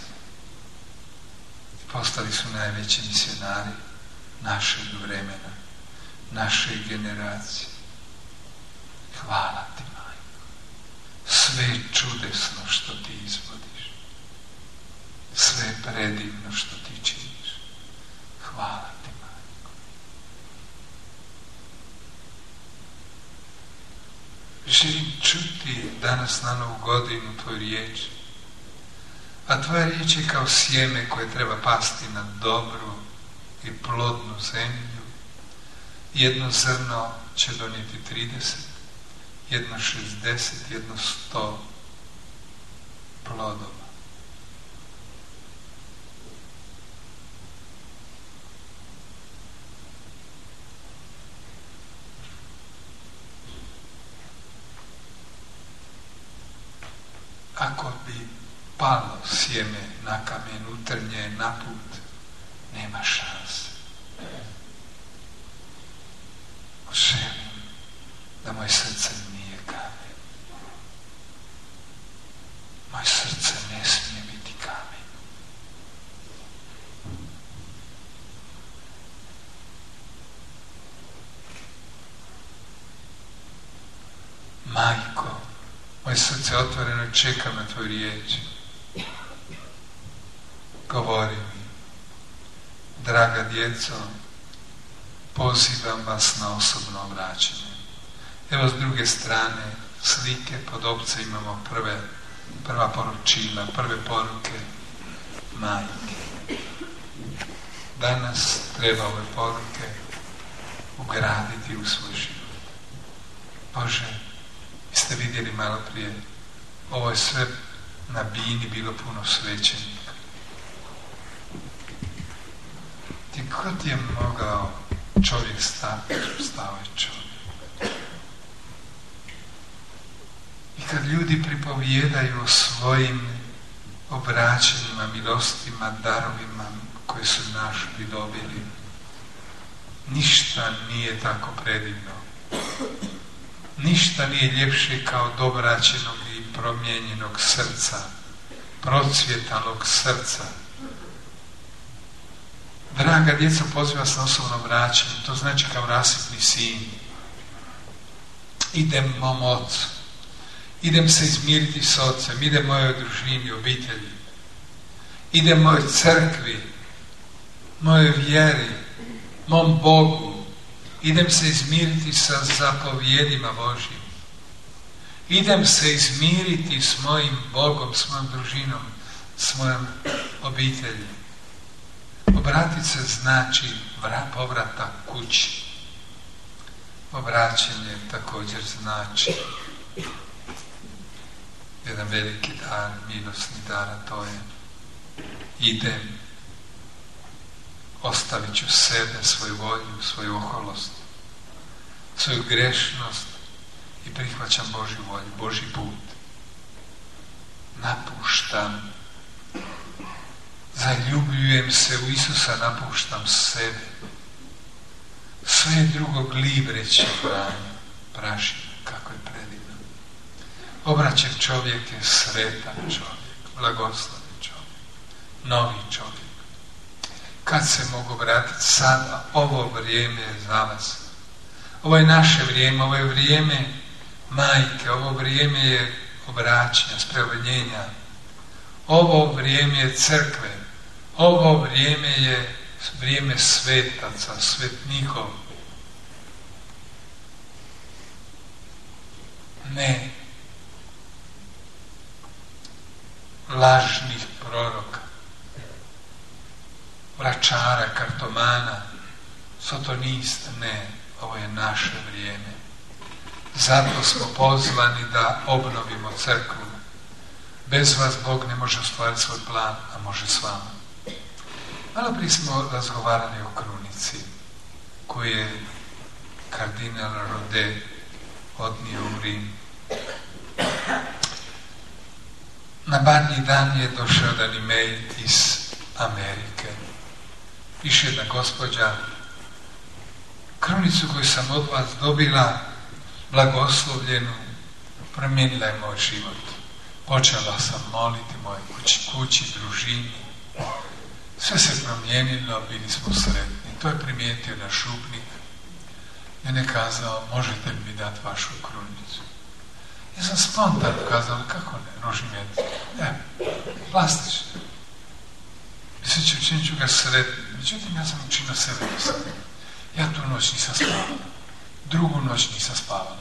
Postali su najveći misionari našeg vremena, naše generacije. Hvala ti, majko. Sve je čudesno što ti izvodiš. Sve je predivno što ti činiš. Hvala ti, Majko. Želim čuti danas na Novu godinu tvoju riječ. A tvoja riječ je kao sjeme koje treba pasti na dobru i plodnu zemlju. Jedno zrno će donijeti 30, jedno 60, jedno 100 plodova. Ako bi palo sjeme na kamen, utrnje na put, nema šanse. Želim da moje srce nije kamen. Moje srce ne smije biti kamen. Majko, moje srce otvoreno čeka na tvoju riječ. Govori mi, draga djeco, pozivam vas na osobno obraćanje. Evo s druge strane slike pod opce imamo prva poručila, prve poruke majke. Danas treba ove poruke ugraditi u svoj život. Bože, vi ste vidjeli malo prije, ovo je sve na bini bilo puno svećenika. Gdje god je mogao čovjek stati, stao je čovjek. I kad ljudi pripovijedaju o svojim obraćanjima, milostima, darovima koje su našli, dobili, ništa nije tako predivno. Ništa nije ljepše kao dobraćenog i promijenjenog srca, procvjetalog srca. Draga djeco, poziva se na osobno obraćanje, to znači kao rasipni sin. Idem mom ocu, idem se izmiriti s ocem, idem mojoj družini, obitelji, idem mojoj crkvi, mojoj vjeri, mom Bogu, idem se izmiriti sa zapovjedima Božjim, idem se izmiriti s mojim Bogom, s mojom družinom, s mojom obitelji. Obratit se znači povratak kući. Obraćanje također znači jedan veliki dar, milosni dar, a to je idem, ostavit ću sebe, svoju volju, svoju oholost, svoju grešnost i prihvaćam Božju volju, Božji put. Napuštam, zaljubljujem se u Isusa, napuštam sebe. Sve drugo glibreće prašina, kako je predivno. Obraćen čovjek je sretan čovjek, blagosloven čovjek, novi čovjek. Kad se mogu vratiti? Sada, ovo vrijeme je za vas. Ovo je naše vrijeme, ovo je vrijeme majke, ovo vrijeme je obraćanja, spreobljenja. Ovo vrijeme je crkve, ovo vrijeme je vrijeme svetaca, svetnikov. Ne lažnih proroka, vračara, kartomana, sotonista, ne, ovo je naše vrijeme. Zato smo pozvani da obnovimo crkvu. Bez vas Bog ne može ostvariti svoj plan, a može s vama. Malo prije smo razgovarali o krunici koju je kardinal Rode odnio u Rim. Na badnji dan je došao jedan e-mail iz Amerike. Piše jedna gospođa, krunicu koju sam od vas dobila, blagoslovljenu, promijenila je moj život. Počela sam moliti moje kući, družini. Sve se promijenilo, bili smo sretni. To je primijetio naš župnik. Mene kazao, možete li mi dati vašu krunicu? Ja sam spontano kazao, kako ne, nožni metak. Plastično. Mislim će učinit ću ga sretnim. Međutim, ja sam učinio sebe sretnim. Ja tu noć nisam spavala. Drugu noć nisam spavala.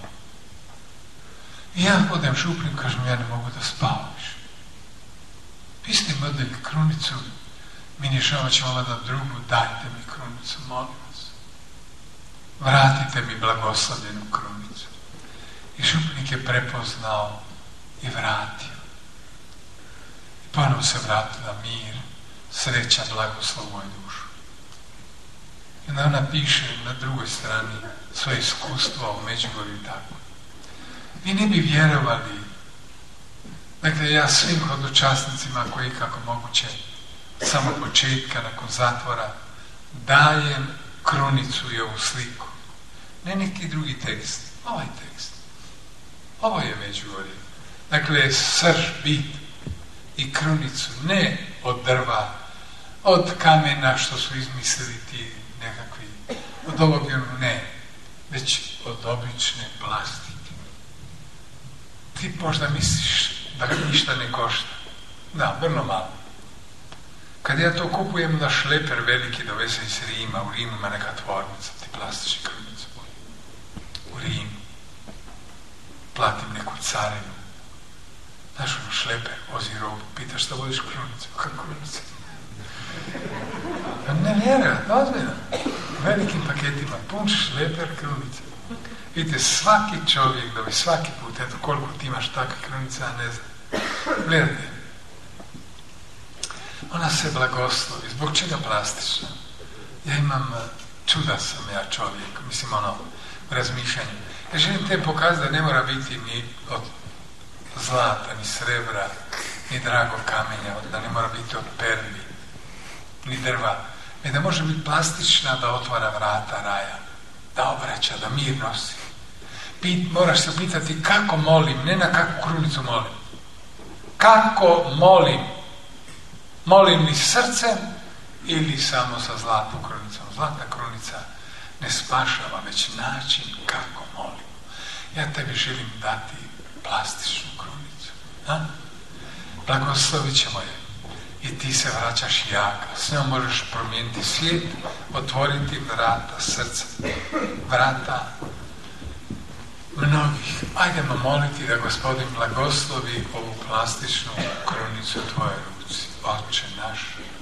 I ja odem šuplim, kažem, ja ne mogu da spavam više. Vi ste mi odeli krunicu, Minješava će vam da drugu, dajte mi krunicu, molim vas. Vratite mi blagoslovljenu krunicu. I župnik je prepoznao i vratio. I ponovo se vratila mir, sreća, blagoslov u moju dušu. I onda ona piše na drugoj strani svoje iskustvo u Međugorju i tako. Vi ne bi vjerovali, dakle ja svim hodočasnicima koji je kako moguće samo početka nakon zatvora dajem krunicu i ovu sliku. Ne neki drugi tekst, ovaj tekst. Ovo je Međugorje. Dakle, srž, bit i krunicu ne od drva, od kamena što su izmislili ti nekakvi, od ovog ne, već od obične plastike. Ti možda misliš da ništa ne košta. Da, vrlo malo. Kad ja to kupujem na šleper veliki doveze iz Rima, u Rimu ima neka tvornica, ti plastični krunicu. U Rimu. Platim neku carinu. Znaš, ono šleper, vozi robu, pitaš šta vodiš krunicu. Kako krunicu? Ne vjerujem, ozbiljno. Velikim paketima, pun šleper krunice. Vidite, svaki čovjek dobi svaki put, eto koliko ti imaš takve krunice, a ne znam. Gledajte. Ona se blagoslovi. Zbog čega plastična? Ja imam, čuda sam ja čovjek, mislim ono, u razmišljanju. Ja želim te pokazati da ne mora biti ni od zlata, ni srebra, ni dragog kamenja, da ne mora biti od perli, ni drva. Da može biti plastična, da otvara vrata raja, da obraća, da mir nosi. Moraš se pitati kako molim, ne na kakvu krunicu molim. Kako molim? Molim li srcem ili samo sa zlatnom krunicom? Zlatna krunica ne spašava, već način kako molim. Ja tebi želim dati plastičnu krunicu. Blagoslovit ćemo je. I ti se vraćaš jaka. S njom možeš promijeniti svijet, otvoriti vrata srca. Vrata mnogih. Ajdemo moliti da Gospodin blagoslovi ovu plastičnu krunicu u tvojoj ruci. Oče naš.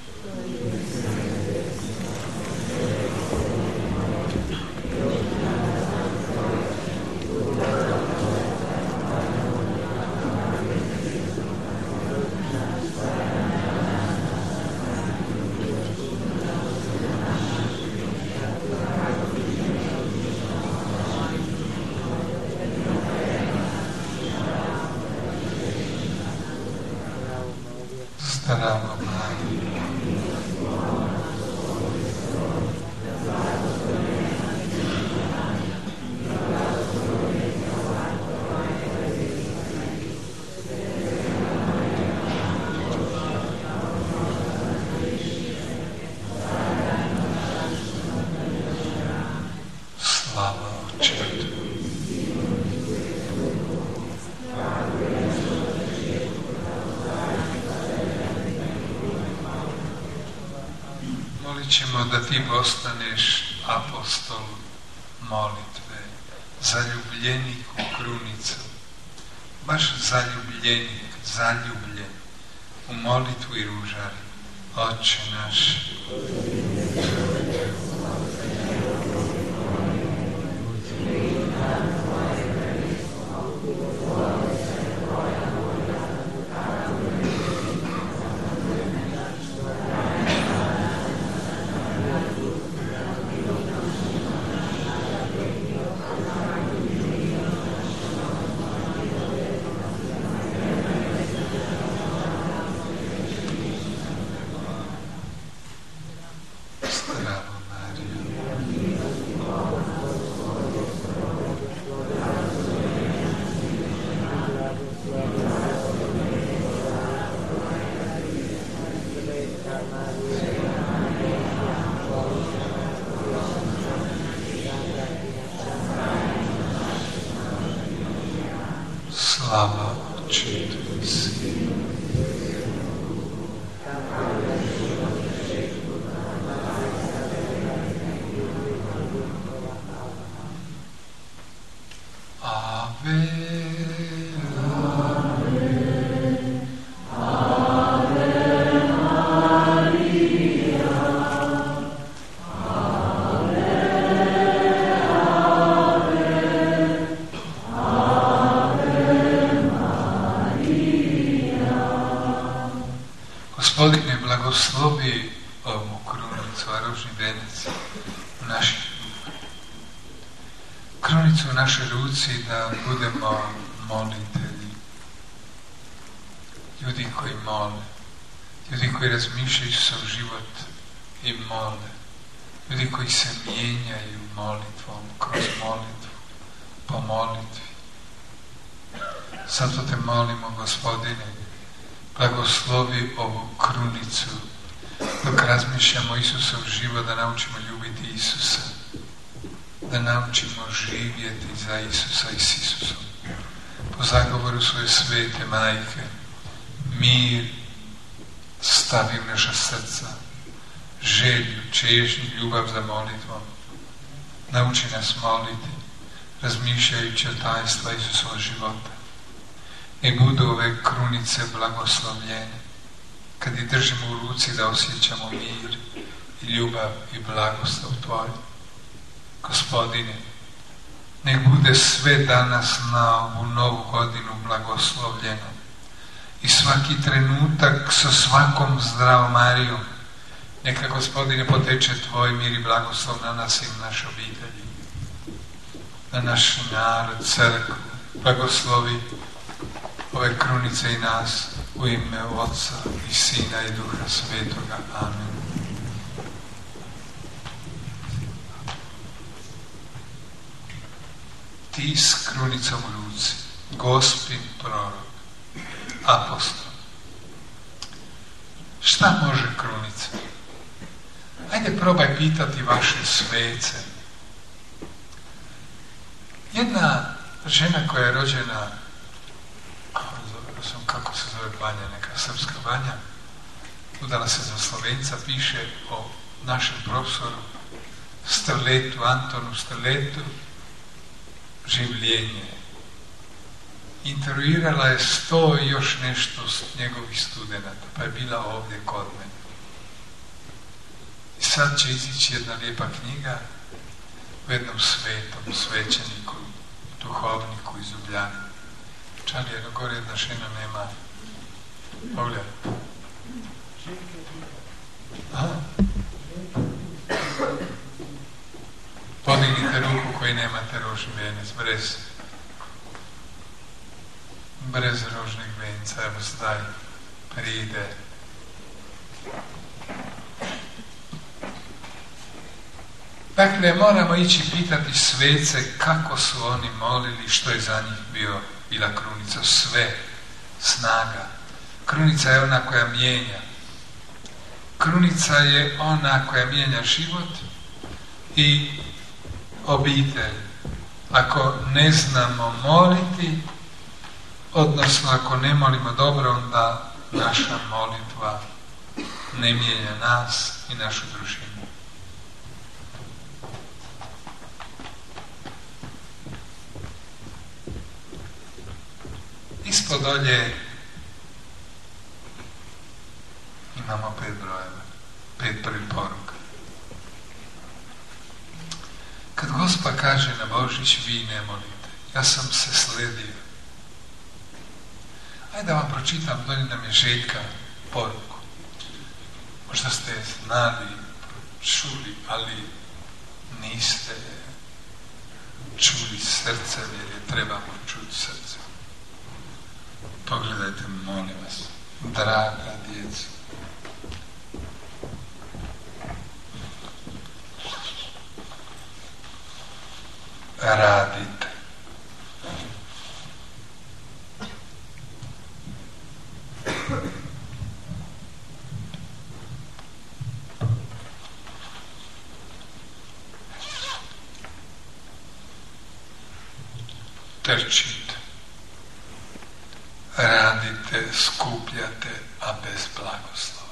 Zdravo, mladi. Slava Očetu. Molit ćemo da ti postaneš apostol molitve, zaljubljenik u krunicu, baš zaljubljen u molitvu i ružari. Oče naš. Gospodine, blagoslovi ovu krunicu, a ružni venac u naših ruku. Krunicu u našoj ruci da budemo molitelji. Ljudi koji mole. Ljudi koji razmišljaju svoj život i mole. Ljudi koji se mijenjaju molitvom, kroz molitvu, po molitvi. Zato te molimo, Gospodine, blagoslovi ovu krunicu dok razmišljamo Isusov život, da naučimo ljubiti Isusa, da naučimo živjeti za Isusa i s Isusom. Po zagovoru svoje svete majke mir stavi u naša srca, želju, čežnju, ljubav za molitvom. Nauči nas moliti, razmišljajući o tajstva Isusova života. I budu ove krunice blagoslovljene, kad ih držimo u ruci da osjećamo mir i ljubav i blagoslov Tvoj. Gospodine, nek bude sve danas na ovu novu godinu blagoslovljeno i svaki trenutak sa svakom zdravom Marijom. Neka, Gospodine, poteče Tvoj mir i blagoslov na nas i na naše obitelji, na naš narod, crkvu. Blagoslovi ove krunice i nas u ime Otca i Sina i Duha Svetoga. Amen. Ti s krunicom u ruci, Gospin prorok, apostol. Šta može krunica? Ajde probaj pitati vaše svece. Jedna žena koja je rođena, kako se zove banja, neka srpska banja, udala se za Slovenca, piše o našem profesoru Strletu, Antonu Strletu, življenje. Intervjuirala je 100 i još nešto njegovih studenata, pa je bila ovdje kod mene. I sad će izići jedna lijepa knjiga u jednom svetom svećeniku, duhovniku iz Ljubljane. Čali, jedno gore jedna žena nema. Pogledaj. Podignite ruku koji nemate ružni venac, brez ružnih venca, evo zdaj pride. Dakle, moramo ići pitati svece kako su oni molili, što je za njih bila krunica, sve, snaga. Krunica je ona koja mijenja. Krunica je ona koja mijenja život i obitelj. Ako ne znamo moliti, odnosno ako ne molimo dobro, onda naša molitva ne mijenja nas i našu družinu. Ispod dolje imamo 5 brojeva, 5 preporuka. Kad Gospa kaže na Božić, vi ne molite, ja sam se sledio. Ajde da vam pročitam, dolje nam je Željka poruku. Možda ste znali, čuli, ali niste čuli srce, jer je trebamo čuti srce. Pogledajte, molim vas, draga djeca. Radite. Trčite. Radite, skupljate, a bez blagoslova.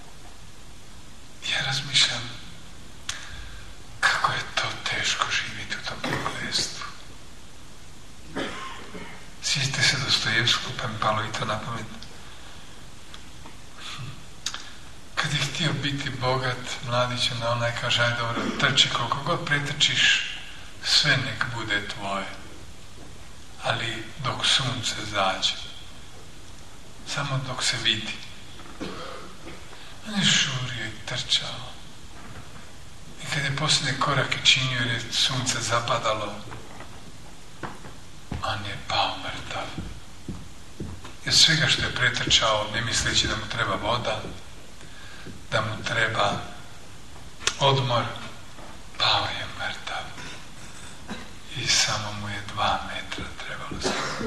Ja razmišljam kako je to teško živjeti palo i to na pamet. Kad je htio biti bogat, mladić, onda onaj kaže, aj dobro, trči koliko god pretrčiš, sve nek bude tvoje. Ali dok sunce zađe, samo dok se vidi. On je šurio i trčao. I kad je posljednje korake činio jer je sunce zapadalo, on je pao mrtav. Jer svega što je pretrčao, ne misleći da mu treba voda, da mu treba odmor, pao je mrtav. I samo mu je 2 metra trebalo se.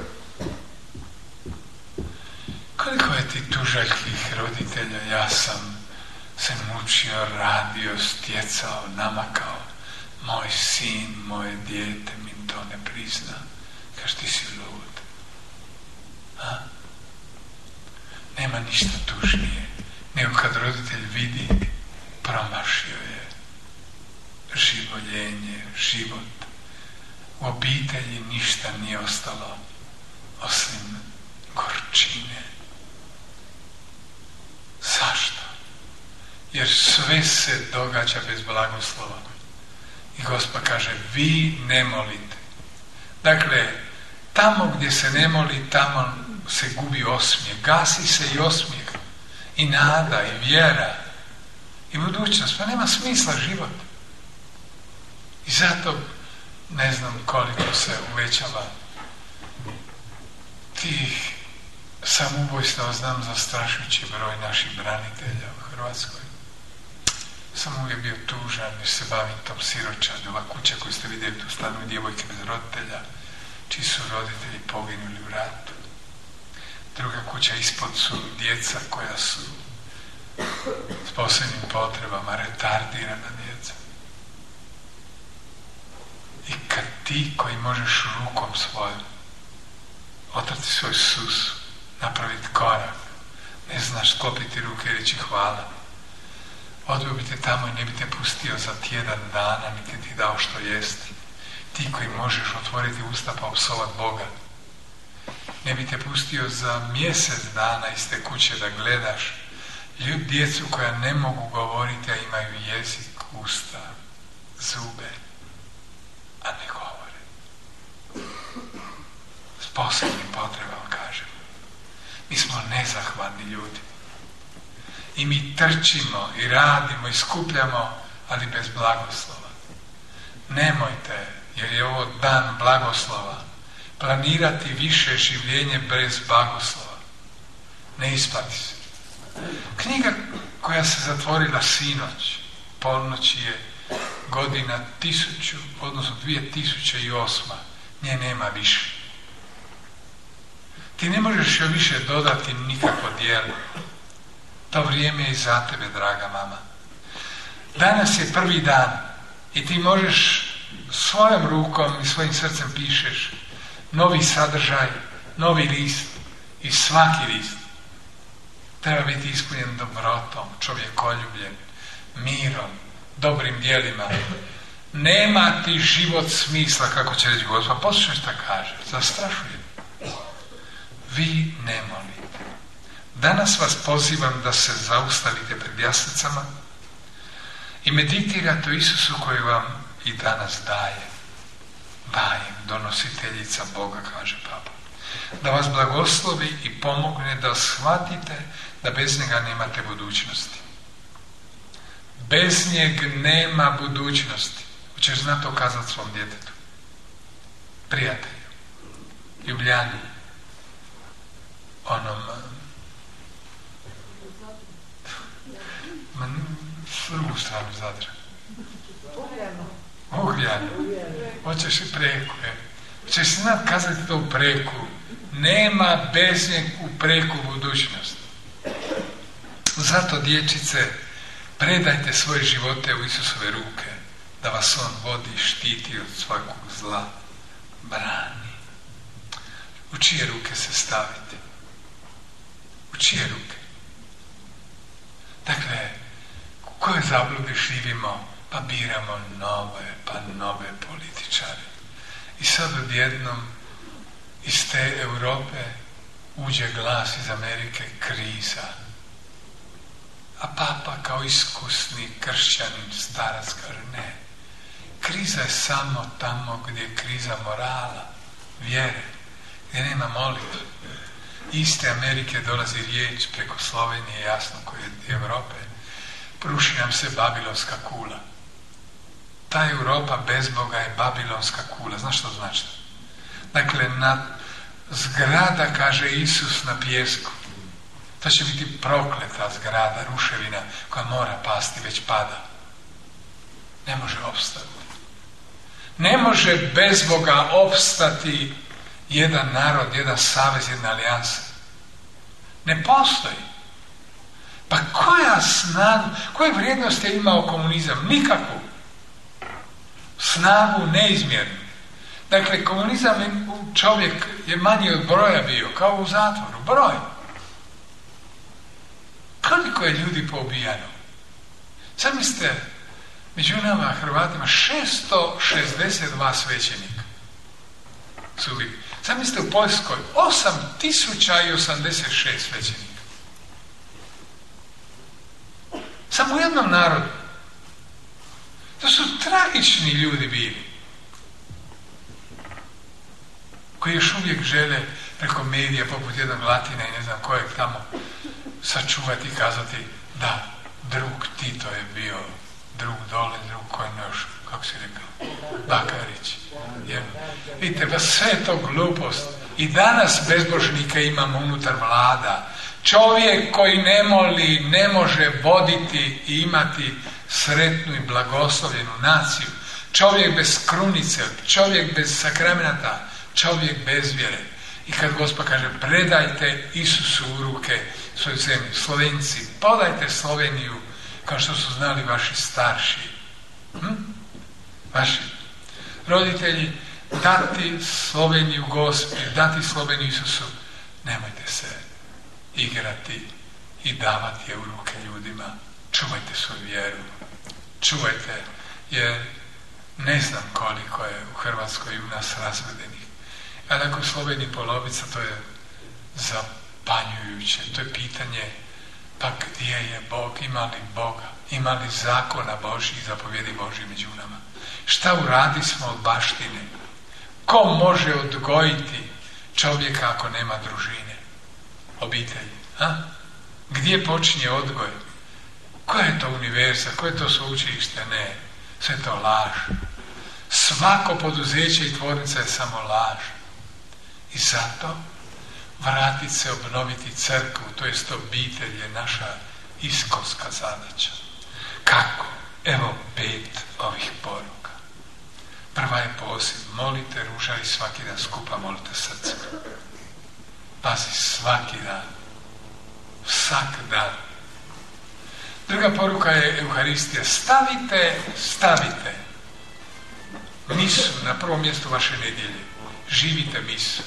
Koliko je ti tužaljkih roditelja, ja sam se mučio, radio, stjecao, namakao. Moj sin, moje dijete mi to ne prizna. Kaš, ti si lud. A? Nema ništa tužnije nego kad roditelj vidi, promašio je živoljenje, život. U obitelji ništa nije ostalo osim gorčine. Zašto? Jer sve se događa bez blagoslova. I Gospod kaže, vi ne molite. Dakle, tamo gdje se ne moli, tamo se gubi osmijeh. Gasi se i osmijeh. I nada, i vjera, i budućnost. Pa nema smisla život. I zato ne znam koliko se uvećava tih samoubojstava. Znam zastrašujući broj naših branitelja u Hrvatskoj. Sam uvijek bio tužan jer se bavim tom siročadu. Ova kuća koju ste vidjeli, tu stanuju djevojke bez roditelja, čiji su roditelji poginuli u ratu. Druga kuća ispod su djeca koja su s posebnim potrebama, retardirana djeca. I kad ti koji možeš rukom svojom otrati svoj sus, napraviti korak, ne znaš sklopiti ruke i reći hvala, odveo bi te tamo i ne bi te pustio za tjedan dana, niti ti dao što jesti. Ti koji možeš otvoriti usta pa opsovat Boga, ne bi te pustio za mjesec dana iz te kuće da gledaš djecu koja ne mogu govoriti, a imaju jezik, usta, zube, a ne govore. S posebnim potrebama, kažem. Mi smo nezahvalni ljudi. I mi trčimo i radimo i skupljamo, ali bez blagoslova. Nemojte, jer je ovo dan blagoslova, planirati više življenje bez blagoslova. Ne isplati se. Knjiga koja se zatvorila sinoć, polnoći je godina 2008. Nje nema više. Ti ne možeš joj više dodati nikakvo djelo. To vrijeme je i za tebe, draga mama. Danas je prvi dan i ti možeš svojom rukom i svojim srcem pišeš novi sadržaj, novi list i svaki list treba biti ispunjen dobrotom, čovjekoljubljem, mirom, dobrim djelima. Nema ti život smisla, kako će reći Gospod. Poslušaj šta kaže, zastrašuje. Vi ne molite. Danas vas pozivam da se zaustavite pred jaslicama i meditirate o Isusu koji vam i danas daje. Dajem, donositeljica Boga, kaže Papa. Da vas blagoslovi i pomogne da shvatite da bez njega nemate budućnosti. Bez njeg nema budućnosti. Hoćeš znati to kazati svom djetetu, prijatelju, ljubljani, onom s drugu stranu Zadra. Ugljanu. Hoćeš i preku. Hoćeš znati kazati to u preku. Nema bez njeg u preku budućnost. Zato, dječice, predajte svoje živote u Isusove ruke, da vas on vodi i štiti od svakog zla, brani. U čije ruke se stavite? U čije ruke? Dakle, u kojoj zabludi živimo, pa biramo nove političare. I sad odjednom iz te Europe uđe glas iz Amerike, kriza. A papa kao iskusni kršćanin, starac, kaže ne. Kriza je samo tamo gdje je kriza morala, vjere, gdje nema molitve. Iste Amerike dolazi riječ preko Slovenije, jasno, koje je Europe. Pruši nam se Babilonska kula. Ta Europa bez Boga je Babilonska kula. Znaš što znači? Dakle, zgrada, kaže Isus, na pijesku. To će biti prokleta zgrada, ruševina koja mora pasti, već pada. Ne može opstati. Ne može bez Boga opstati jedan narod, jedan savez, jedna alijansa. Ne postoji. Pa koja snaga, koje vrijednosti je imao komunizam? Nikakvu. Snagu neizmjernu. Dakle, komunizam, čovjek je manji od broja bio, kao u zatvoru. Broj. Koliko je ljudi poubijano? Sad mislite, među nama Hrvatima 662 svećenika su bili. Sad mislite, u Poljskoj 8086 svećenika. Samo u jednom narodu. To su tragični ljudi bili, koji još uvijek žele preko medija, poput jednog Latina i ne znam kojeg tamo, sačuvati i kazati da drug Tito je bio, drug dole, drug koji još, kako si rekao, Bakarić. Vidite, pa sve je to glupost. I danas bezbožnika imamo unutar vlada. Čovjek koji ne moli ne može voditi i imati sretnu i blagoslovljenu naciju. Čovjek bez krunice, čovjek bez sakramenata, čovjek bez vjere. I kad Gospod kaže, predajte Isusu u ruke svoju zemlju. Slovenci, podajte Sloveniju kao što su znali vaši starši. Vaši roditelji, dati Sloveniju Gospodu, dati Sloveniju Isusu. Nemojte se igrati i davati je u ruke ljudima. Čuvajte svoju vjeru. Čuvajte, jer ne znam koliko je u Hrvatskoj i u nas razvedenih. Ali ako u Sloveniji polovica, to je zapanjujuće. To je pitanje, pa gdje je Bog? Ima li Boga? Ima li zakona Božji i zapovjedi Božji među nama? Šta uradi smo od baštine? Ko može odgojiti čovjeka ako nema družine? Obitelji. Gdje počinje odgoj? Koja je to univerza? Koje je to sveučilište? Ne. Sve to laž. Svako poduzeće i tvornica je samo laž. I zato vratiti se, obnoviti crkvu, to jest obitelj, je naša iskonska zadaća. Kako? Evo 5 ovih poruka. Prva je poziv, molite, ružali svaki dan, skupa molite srcem. Pazi, svaki dan. Svak dan. Druga poruka je Euharistija. Stavite misu na prvom mjestu vaše nedjelje. Živite misu.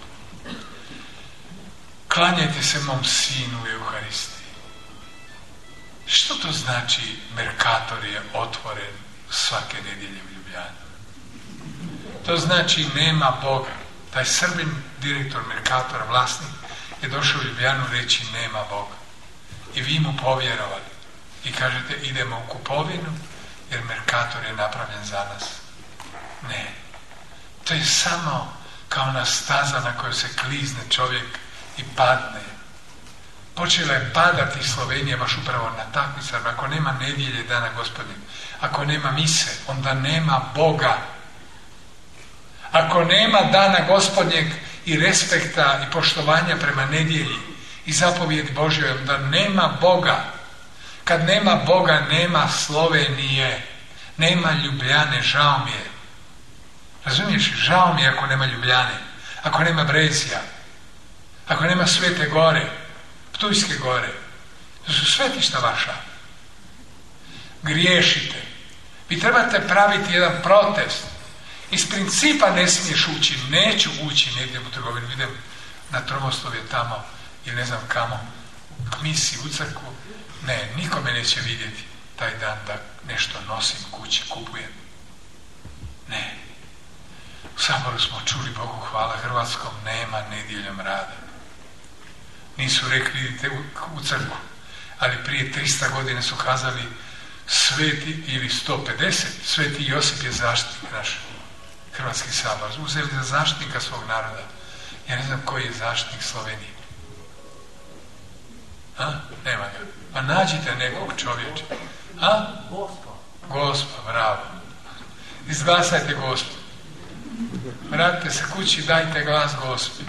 Klanjajte se mom sinu u Euharistiji. Što to znači Merkator je otvoren svake nedjelje u Ljubljani? To znači nema Boga. Taj Srbin, direktor Merkatora, vlasnik, je došao u Ljubljanu reći nema Boga. I vi mu povjerovali. I kažete idemo u kupovinu jer Merkator je napravljen za nas. Ne. To je samo kao ona staza na kojoj se klizne čovjek i padne. Počela je padati Slovenija baš upravo na takvi stvari. Ako nema nedjelje dana Gospodnjeg, ako nema mise, onda nema Boga. Ako nema dana Gospodnjeg i respekta i poštovanja prema nedjelji i zapovjedi Božjoj, onda nema Boga. Kad nema Boga, nema Slovenije, nema Ljubljane, žao mi je. Razumiješ? Žao mi je ako nema Ljubljane, ako nema Brezja, ako nema Svete Gore, Ptujske Gore. To su svetišta vaša. Griješite. Vi trebate praviti jedan protest. Iz principa ne smiješ ući, neću ući negdje u trgovinu, idem na Tromostovje tamo ili ne znam kamo, k misi u crkvu. Ne, niko me neće vidjeti taj dan da nešto nosim kući, kupujem. Ne. U Saboru smo čuli, Bogu hvala, Hrvatskom nema nedjeljom rada. Nisu rekli idite u crkvu, ali prije 300 godina su kazali sveti, ili 150, sveti Josip je zaštitnik naš, Hrvatski sabor. Uzeli za zaštitnika svog naroda. Ja ne znam koji je zaštitnik Slovenije. Nema ga. Pa nađite nekog čovječa. Gospa, bravo. Izglasajte Gospu. Vratite se kući, dajte glas Gospi.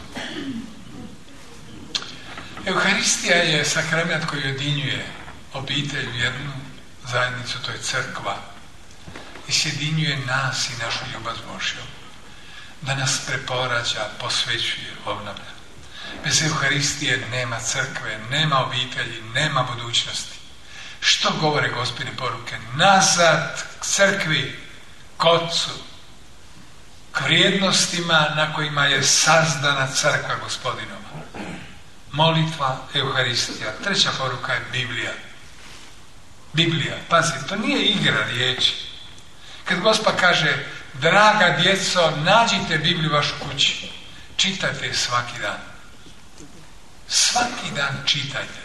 Euharistija je sakrament koji ujedinjuje obitelj u jednu zajednicu, to je crkva, i sjedinjuje nas i našu ljubav s Božjom, da nas preporađa, posvećuje, obnavlja. Bez Euharistije nema crkve, nema obitelji, nema budućnosti. Što govore Gospine poruke? Nazad k crkvi, k Otcu, k vrijednostima na kojima je sazdana crkva Gospodinova. Molitva, Euharistija. Treća poruka je Biblija. Biblija, pazi, to nije igra riječi. Kad Gospa kaže, draga djeco, nađite Bibliju u vašu kući, čitajte je svaki dan. Svaki dan čitajte.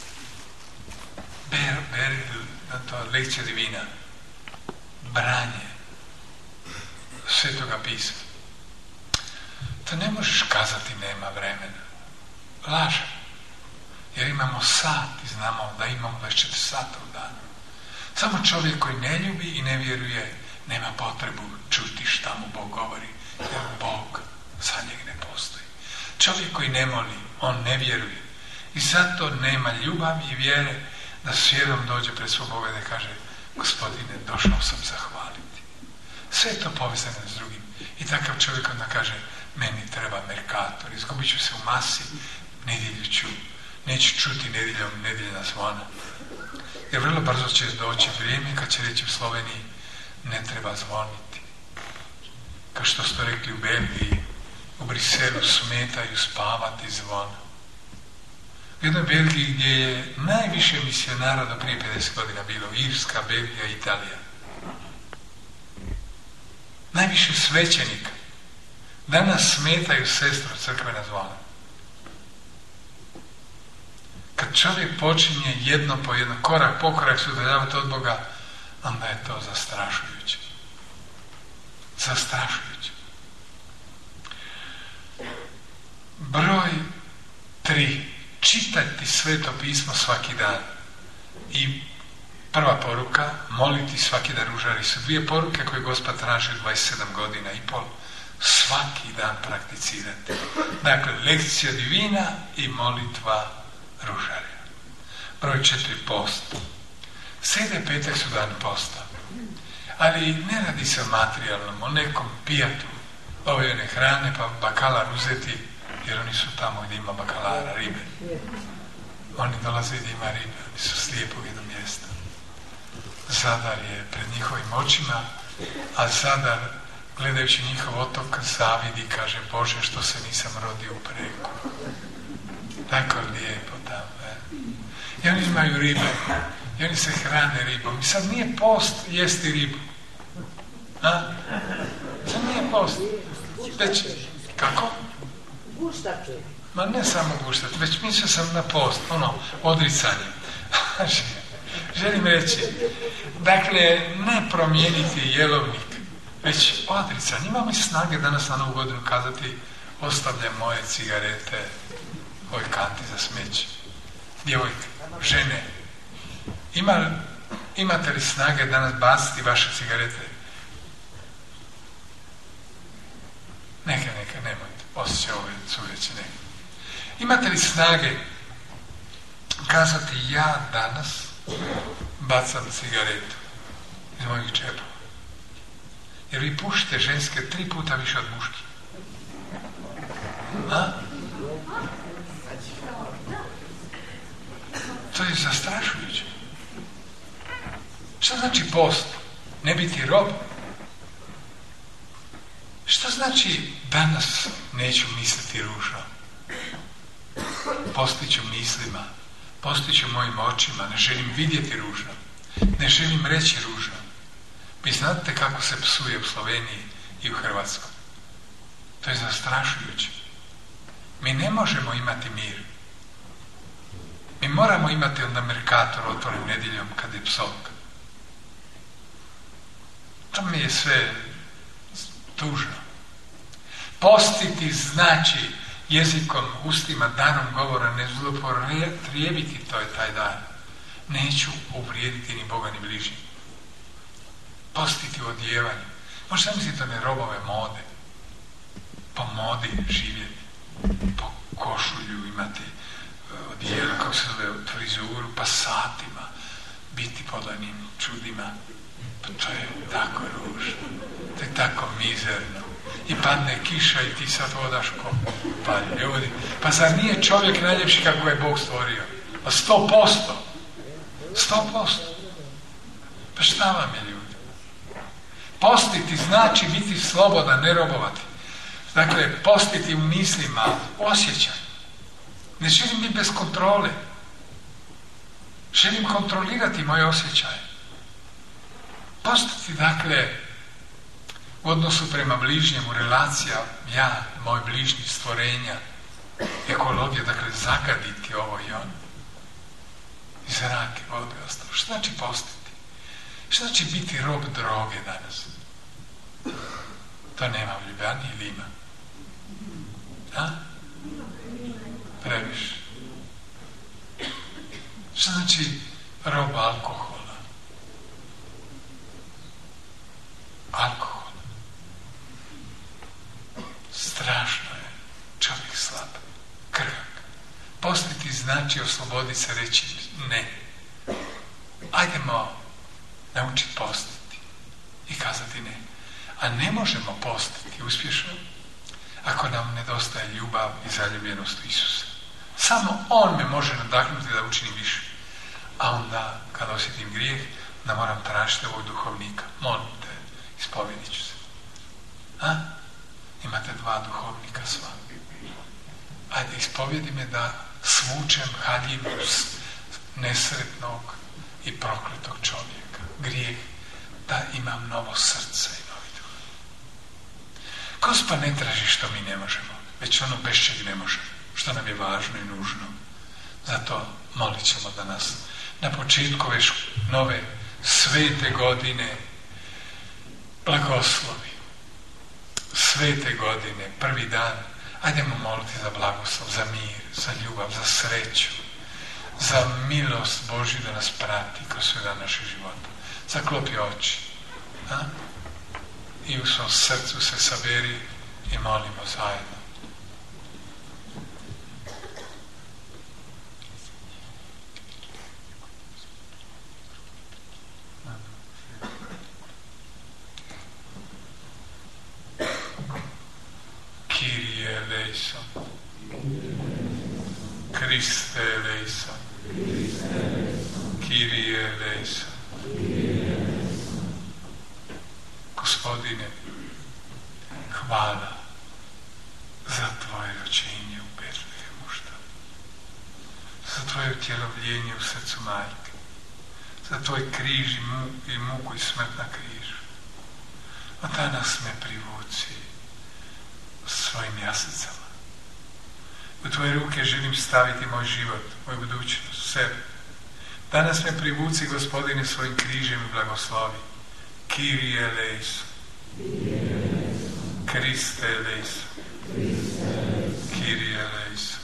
To je lekcija divina. Branje Svetoga pisma. To ne možeš kazati nema vremena. Lažem. Jer imamo sat i znamo da imamo 24 sata u danu. Samo čovjek koji ne ljubi i ne vjeruje nema potrebu čuti šta mu Bog govori, jer Bog za njeg ne postoji. Čovjek koji ne moli, on ne vjeruje. I zato nema ljubavi i vjere da s vjerom dođe pred svog Boga i da kaže, Gospodine, došao sam zahvaliti. Sve je to povezano s drugim. I takav čovjek onda kaže, meni treba Merkator, izgubit ću se u masi, nedjelju ću, neću čuti nedjeljna zvona. Jer vrlo brzo će doći vrijeme kad će reći u Sloveniji, ne treba zvoniti. Kao što ste rekli u Belgiji, u Briselu smetaju spavati zvona. U jednoj Belgiji gdje je najviše misionara do prije 50 godina bilo, Irska, Belgija, Italija. Najviše svećenika. Danas smetaju sestru crkvena zvona. Kad čovjek počinje jedno po jedno, korak po korak se udaljavati od Boga, onda je to zastrašujuće. Zastrašujuće. Broj 3. Čitati Sveto pismo svaki dan. I prva poruka, moliti svaki dan ružari, su dvije poruke koje Gospod traži 27 godina i pol. Svaki dan prakticirati. Dakle, lekcija divina i molitva ružarja. Broj 4. Post. Srijeda i petak su dan posta. Ali ne radi se o materijalnom, o nekom pijatu ove one hrane, pa bakalar uzeti, jer oni su tamo gdje ima bakalara, ribe. Oni dolaze gdje ima ribe, oni su slijepog jednog mjesta. Zadar je pred njihovim očima, a Zadar, gledajući njihov otok, zavidi, kaže, Bože, što se nisam rodio u Preku. Tako lijepo tamo. I oni imaju ribe, i oni se hrane ribom. I sad nije post jesti ribu. Sad nije post. Već, kako? Guštate. Ma ne samo guštati, već mislio sam na post, odricanje. Želim reći, dakle, ne promijeniti jelovnik, već odricanje. Imamo i snage danas na Novu godinu kazati, ostavljam moje cigarete ovoj kanti za smeće. Djevojke, žene, imate li snage danas baciti vaše cigarete? Neka, nemojte, osjećaj ove cureće, neka. Imate li snage kazati, ja danas bacam cigaretu iz mojih džepova? Jer vi pušite ženske 3 puta više od muških. To je zastrašujuće. Što znači post? Ne biti rob? Što znači danas neću misliti ružno? Postiću mislima, postiću mojim očima, ne želim vidjeti ružno, ne želim reći ružno. Vi znate kako se psuje u Sloveniji i u Hrvatskoj. To je zastrašujuće. Mi ne možemo imati mir Mi moramo imati onda Mercator otvoren nedjeljom kad je psovka. To mi je sve tužno. Postiti znači jezikom, ustima, danom govora, ne zlopotrijebiti to je taj dan. Neću uvrijediti ni Boga ni bližnjeg. Postiti u odjevanju. Možda mislite da ne robove mode. Po modi živjeti. Po košulju imati odijelo, kako se zove, frizuru, pa satima biti pod onim čudima. Pa to je tako ružno. To je tako mizerno. I padne kiša i ti sad vodaš ko pa ljudi. Pa zar nije čovjek najljepši kako je Bog stvorio? Pa 100%. 100%. Pa šta vam je ljudi? Postiti znači biti slobodan, ne robovati. Dakle, postiti u mislima, osjećaj. Ne želim biti bez kontrole. Želim kontrolirati moje osjećaje. Postiti, dakle, u odnosu prema bližnjemu, relacija, ja, moj bližnji, stvorenja, ekologija, dakle, zagaditi ovo i ono. I zrake, vode, ostalo. Što znači postiti? Što znači biti rob droge danas? To nema u Ljubljani ili ima? A? Previše. Što znači rob alkohola? Alkohol. Strašno je. Čovjek slab. Krhak. Postiti znači osloboditi se, reći ne. Ajdemo naučiti postiti i kazati ne. A ne možemo postiti uspješno ako nam nedostaje ljubav i zaljubljenost u Isusa. Samo On me može nadahnuti da učinim više. A onda, kada osjetim grijeh, da moram tražiti ovog duhovnika. Molim te, ispovjedit ću se. A? Imate 2 duhovnika sva. Ajde, ispovjedi me da svučem haljinu nesretnog i prokletog čovjeka. Grijeh, da imam novo srce i novi duh. Gospa ne traži što mi ne možemo, već ono bez čeg ne možemo, što nam je važno i nužno. Zato molit ćemo da nas na početku ove nove svete godine blagoslovi. Svete godine, prvi dan, ajdemo moliti za blagoslov, za mir, za ljubav, za sreću, za milost Božju da nas prati kroz sve dan našeg života. Zaklopi oči. A? I u svom srcu se saberi i molimo zajedno. Kyrie eleison. Christe eleison. Kyrie eleison. Gospodine, hvala za Tvoje rođenje u Betlehemu, za Tvoje utjelovljenje u srcu Majke, za Tvoj križ i muku i smrt na križu. A danas me privuci svojim jaslicama. U Tvoje ruke želim staviti moj život, moju budućnost, sebe. Danas me privuci, Gospodine, svojim križem i blagoslovi. Kyrie eleison. Christe eleison. Kyrie eleison.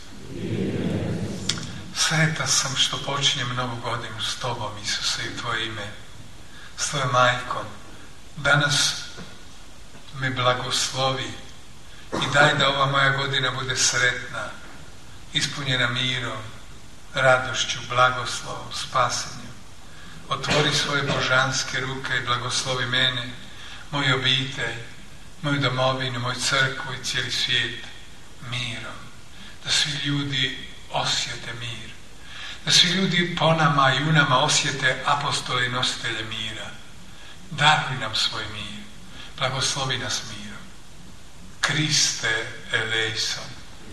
Sretan sam što počinjem novu godinu s Tobom, Isuse, i u Tvoje ime, s Tvojom majkom. Danas me blagoslovi i daj da ova moja godina bude sretna, ispunjena mirom, radošću, blagoslovom, spasenjem. Otvori svoje božanske ruke i blagoslovi mene, moju obitelj, moju domovinu, moju crkvu i cijeli svijet mirom. Da svi ljudi osjete mir. Da svi ljudi po nama i u nama osjete apostole i nositelje mira. Daruj nam svoj mir. Blagoslovi nas mirom. Christe eleison.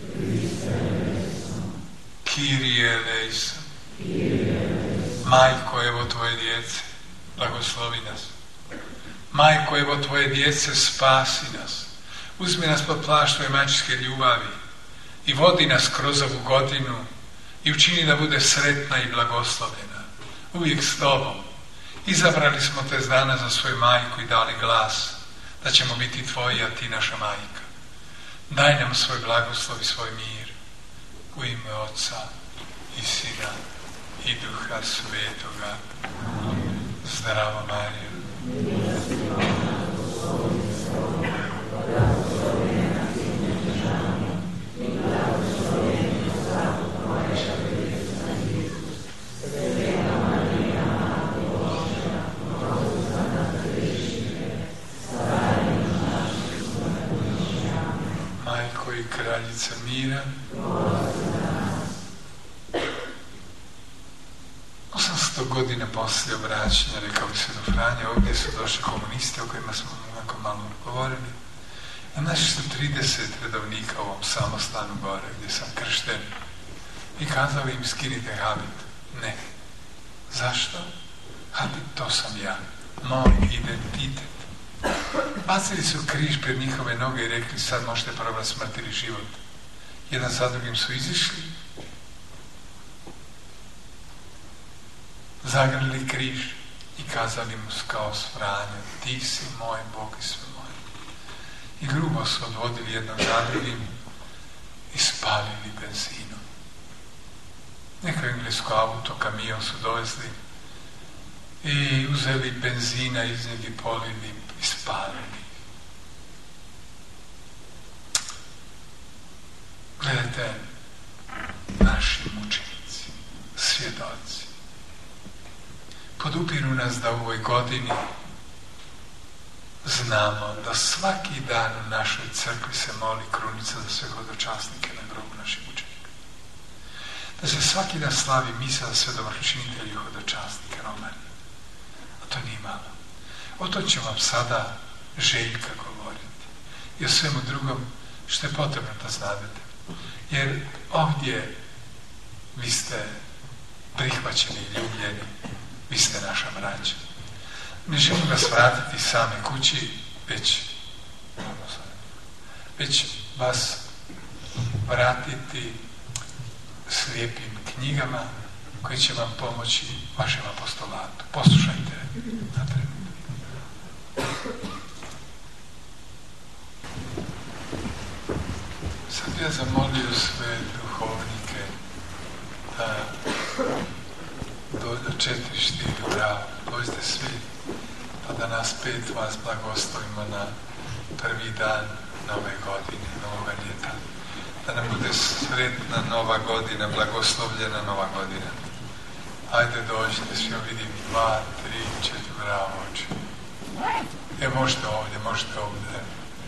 Kyrie eleison. Majko, evo Tvoje djece, blagoslovi nas. Majko, evo Tvoje djece, spasi nas. Uzmi nas pod plašt Tvoje majčinske ljubavi i vodi nas kroz ovu godinu i učini da bude sretna i blagoslovljena, uvijek s tobom. Izabrali smo te dana za svoju majku i dali glas da ćemo biti tvoji, a ti naša majka. Daj nam svoj blagoslov i svoj mir u ime Oca i Sina i Duha Svetoga. Zdravo Marija. Majko i kraljica mira, 800 godina poslije obraćanja, rekao bi se do Franja, ovdje su došli komunisti o kojima smo onako malo govorili. A našli su 30 redovnika u ovom samostanu gore gdje sam kršten i kazali im skinite habit. Ne. Zašto? Habit, to sam ja. Moj identitet. Bacili su križ pred njihove noge i rekli sad možete probrati smrt ili život. Jedan za drugim su izišli, zagrlili križ i kazali mu kao Franja, ti si moj Bog i sve moje. I grubo su odvodili jednog za drugim i spalili benzinom. Neko englesko auto, kamion su dovezli i uzeli benzina iz njega i polili i spalili. Gledajte, naši mučenici, svjedoci, podupiru nas da u ovoj godini znamo da svaki dan u našoj crkvi se moli krunica za sve hodočasnike na grobu naših mučenika. Da se svaki dan slavi misa za sve dobročinitelje i hodočasnike Romani. A to nije malo. O to ću vam sada Željka govoriti i o svemu drugom što je potrebno da znadete. Jer ovdje vi ste prihvaćeni i ljubljeni, vi ste naša braća. Ne želim vas vratiti same kući, već vas vratiti s lijepim knjigama koje će vam pomoći vašem apostolatu. Poslušajte na trenutak. Sad ja zamolio sve duhovnike da do 4 štiri bravo, dođite svi, pa da nas 5 vas blagoslovimo na prvi dan nove godine, novoga ljeta. Da nam bude sretna nova godina, blagoslovljena nova godina. Ajde dođite, svi vidim 2, 3, 4 bravo oči. Možete ovdje.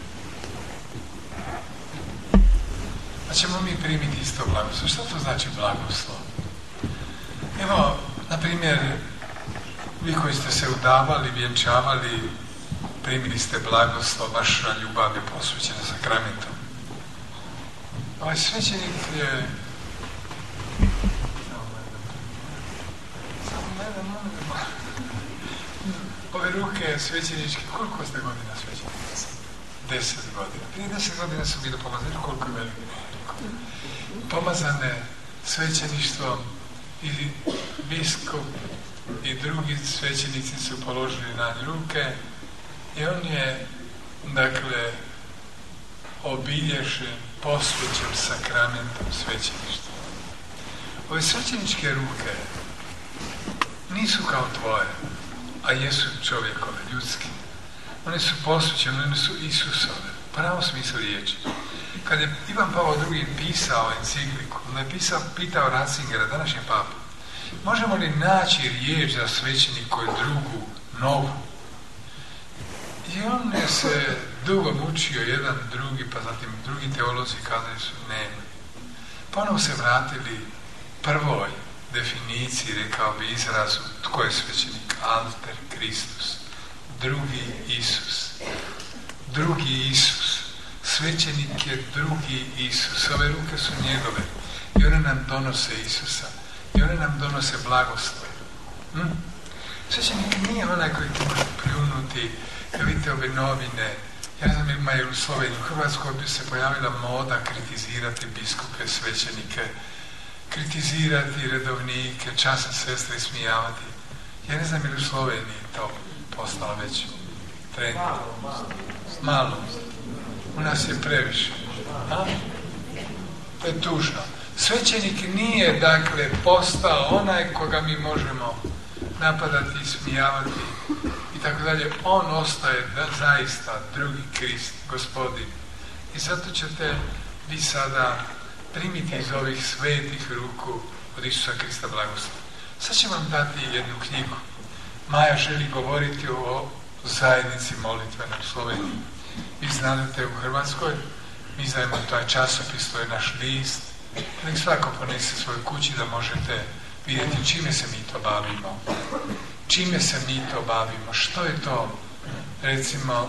A ćemo mi primiti isto blagoslov. Što to znači blagoslov? Evo, na primjer, vi koji ste se udavali, vjenčavali, primili ste blagoslov, vaša ljubav je posvećena sakramentom. Ovaj svećenik je... Ove ruke svećeničke, koliko ste godina svećenika? 10 godina. Prije 10 godina su bili pomazani, koliko je veliki. Pomazane svećeništvom i biskup i drugi svećenici su položili na ruke i on je, dakle, obilježen, posvećen sakramentom svećeništva. Ove svećeničke ruke nisu kao tvoje, a jesu čovjekove, ljudske. One su posvećene, one su Isusove, pravo smislu riječi. Kad je Ivan Pavao II pisao encikliku, on je pitao Ratzingera, današnji papu, možemo li naći riječ za svećeniku drugu, novu? I on je se dugo mučio, jedan, drugi, pa zatim drugi teolozi kazali su nema. Ponovo se vratili prvoj definiciji, rekao bi izrazu, tko je svećenik? Alter Kristus, drugi Isus. Drugi Isus. Svećenik je drugi Isus. Ove ruke su njegove. I one nam donose Isusa. I one nam donose blagoslov. Svećenik nije onaj koji ti može pljunuti. Ja vidite ove novine. Ja znam, imaju u Sloveniji, u Hrvatskoj bi se pojavila moda kritizirati biskupe, svećenike. kritizirati redovnike, časne sestre ismijavati. Ja ne znam je li u Sloveniji to postalo već trend. Malo. U nas je previše. A? To je tužno. Svećenik nije, dakle, postao onaj koga mi možemo napadati, ismijavati i tako dalje. On ostaje zaista drugi Krist, Gospodin. I zato ćete vi sada primiti iz ovih svetih ruku od Isusa Krista blagoslov. Sad ću vam dati jednu knjigu. Maja želi govoriti o zajednici molitvenoj u Sloveniji. Vi znate u Hrvatskoj, mi znamo taj časopis, to je naš list. Nek svako ponese svoju kući da možete vidjeti čime se mi to bavimo. Čime se mi to bavimo? Što je to, recimo,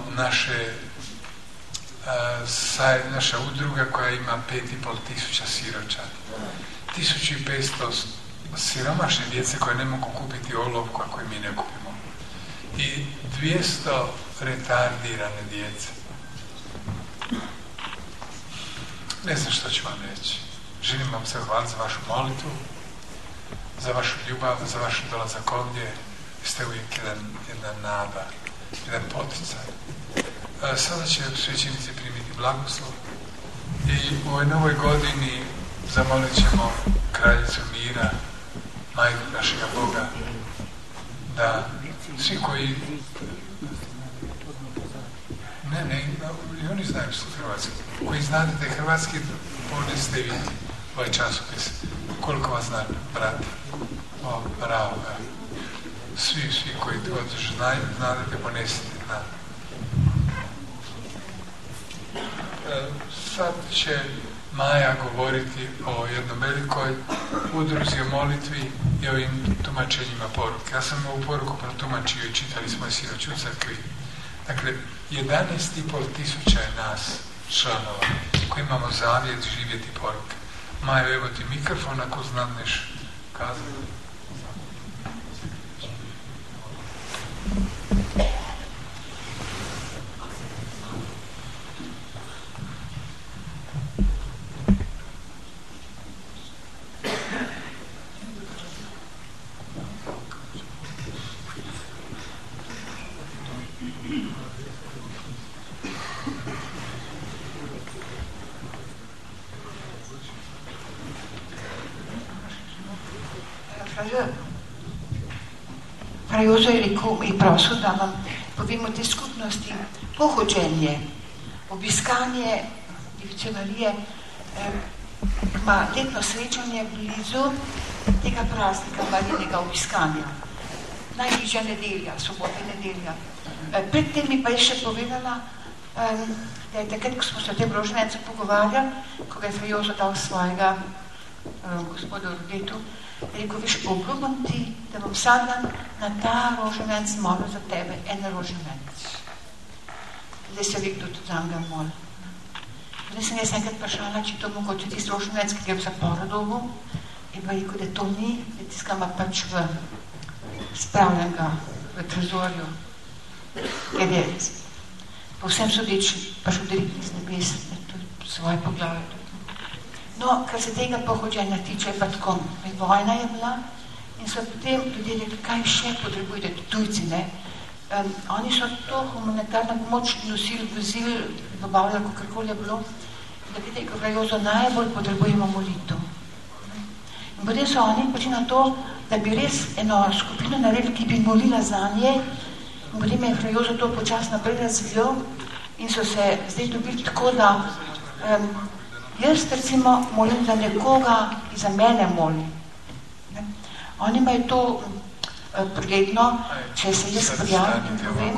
naša udruga koja ima 5.500 siročadi. 1500 siromašne djece koje ne mogu kupiti olovku ako mi ne kupimo. I 200 retardirane djece. Ne znam što ću vam reći. Želim vam se hvaliti za vašu molitvu, za vašu ljubav, za vaš dolazak ovdje. Ste uvijek jedna nada, jedan poticaj. Sada će svećenici primiti blagoslov i u ovoj novoj godini zamolit ćemo kraljicu mira, majku našega Boga, da svi koji i oni znaju hrvatski, koji znate hrvatski, ponesite i vidite ovaj časopis. Koliko vas zna, brate? O, bravo, svi koji to znate, ponesite. Sad će Maja govoriti o jednom velikoj udruzi o molitvi i ovim tumačenjima poruke. Ja sam ovu poruku protumačio i čitali smo je sinoć u crkvi. Dakle, 11.500 je nas, članova, koji imamo zavjet živjeti poruke. Maja, evo ti mikrofon ako znadneš kazati. Fra Jozo je rekel in prosil, da vam povemo te skupnosti pohođenje, obiskanje Device Marije, ima letno srečanje blizu tega praznika Marijinega obiskanja. Najbližja nedelja, sobota in nedelja. Predtem mi pa je še povedala, da je takrat, ko smo se o tem rožvencu pogovarjali, ko ga je Fra Jozo dal svojega gospodu Rodetu, rekel, veš, obljubim ti, da bom vsak dan na ta roževenc molil za tebe, en roževenc. Zdaj se ve, kdo tudi za njega molil. Zdaj sem jaz enkrat vprašala, če to mogoče tisti roževenc, ki gre v zaporodobu, in pa rekel, da to ni, da tiskama pač v spravljenega v trezorju, ker je povsem sodeč pač udariti iz nebes, tudi svoje poglavje. No, kar se tega pohođenja tiče, pa tako, vojna je bila in so potem ljudje rekli, kaj še potrebujete, tujci, ne? Oni so to humanitarno pomoč nosili, vozili, dobavljali, kakorkoli je bilo, da vidite, ko Fra Jozo najbolj potrebujemo molitev. In potem so oni počeli na to, da bi res eno skupino naredili, ki bi molila za nje, in potem je Fra Jozo to počasno naprej razvijal in so se zdaj dobili tako, da jaz recimo molim za nekoga, ki za mene moli. Oni imajo to pregledno, če se jaz prijavim in povem.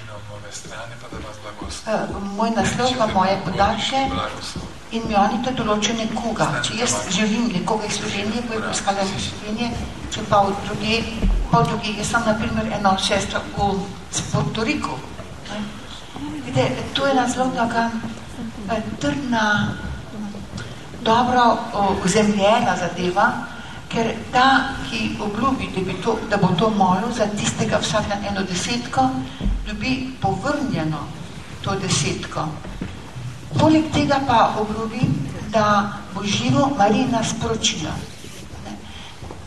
Moj naslov pa moje podatke in mi oni to določijo nekoga. Če jaz želim nekoga iz Slovenije, bo je poiskala iz Slovenije, če pa od druge, jaz sem na primer eno sestro v Puerto Rico. Vidite, to je zelo taka trdna, dobro ozemljena zadeva, ker ta, ki obljubi, da bo to molil za tistega vsak dan 1/10, dobi povrnjeno to 10. Poleg tega pa obljubi, da bo živo Marijina sporočila.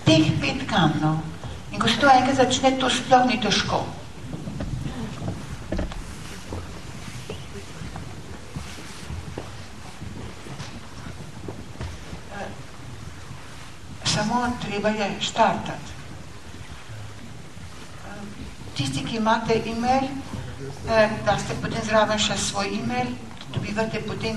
teh 5 kamnov. In ko se to enkrat začne, to sploh ni težko. Samo treba je štartati. Tisti, ki imate e-mail, da ste potem zraven še svoj e-mail, dobivate potem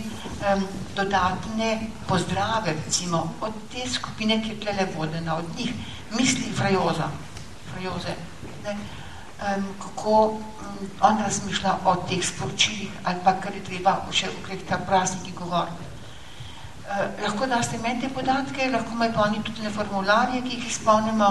dodatne pozdrave, recimo, od te skupine, ki je tlele vodena, od njih, misli Frajoze, ne, kako on razmišlja o teh sporočilih, ali pa kar je treba še okreg ta prazniki govoriti. Lahko daste meni te podatke, lahko me pa oni tudi na formularje, ki jih izpolnimo.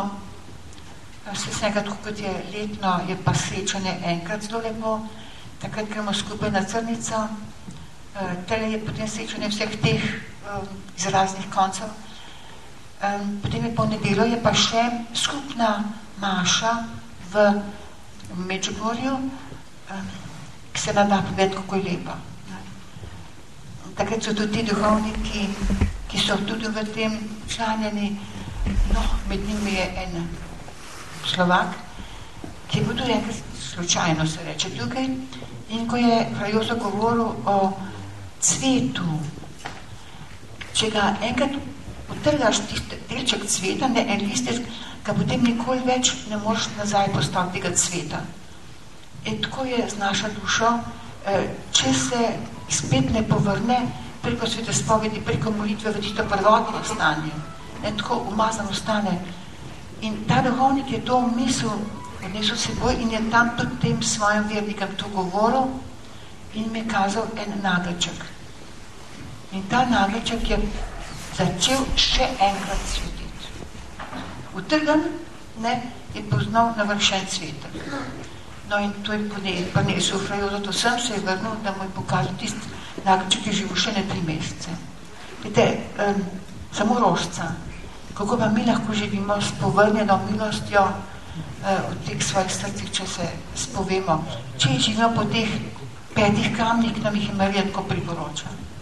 Vsega, tako kot je letno, je pa srečanje enkrat zelo lepo, takrat gremo skupaj na Crnico, tele je potem srečanje vseh teh iz raznih koncev. Potem je po nedeljo, je pa še skupna maša v Medžugorju, ki se nam da povedati, kako je lepa. Takrat so tudi ti duhovniki, ki so tudi v tem članjeni, no, med njimi je en Slovak, ki je bil tudi enkrat slučajno, se reče, tukaj, in ko je Frajozo govoril o cvetu, če ga enkrat utrgaš delček cveta, ne en listek, ga potem nikoli več ne moreš nazaj postaviti tega cveta. In tako je z našo dušo, če se spet ne povrne preko svete spovedi, preko molitve v tisto prvotno stanje, ne, tako umazano stane. In ta duhovnik je to misel odnesel seboj in je tam tudi tem svojim vernikom to govoril in mi je kazal en nagelček. In ta nagelček je začel še enkrat svetiti. Utrgan, ne, je poznal navršen cvetek. No in to je prinesel Frajozo, to sem se je vrnil, da mu je pokazal tisti nagelček, je živel še ne 3 mesece. Vidite, samo rožca, kako pa mi lahko živimo s povrnjeno milostjo v teh svojih srcih, če se spovemo, če živimo po teh 5 kamnih, ki nam jih je Marija tako priporoča.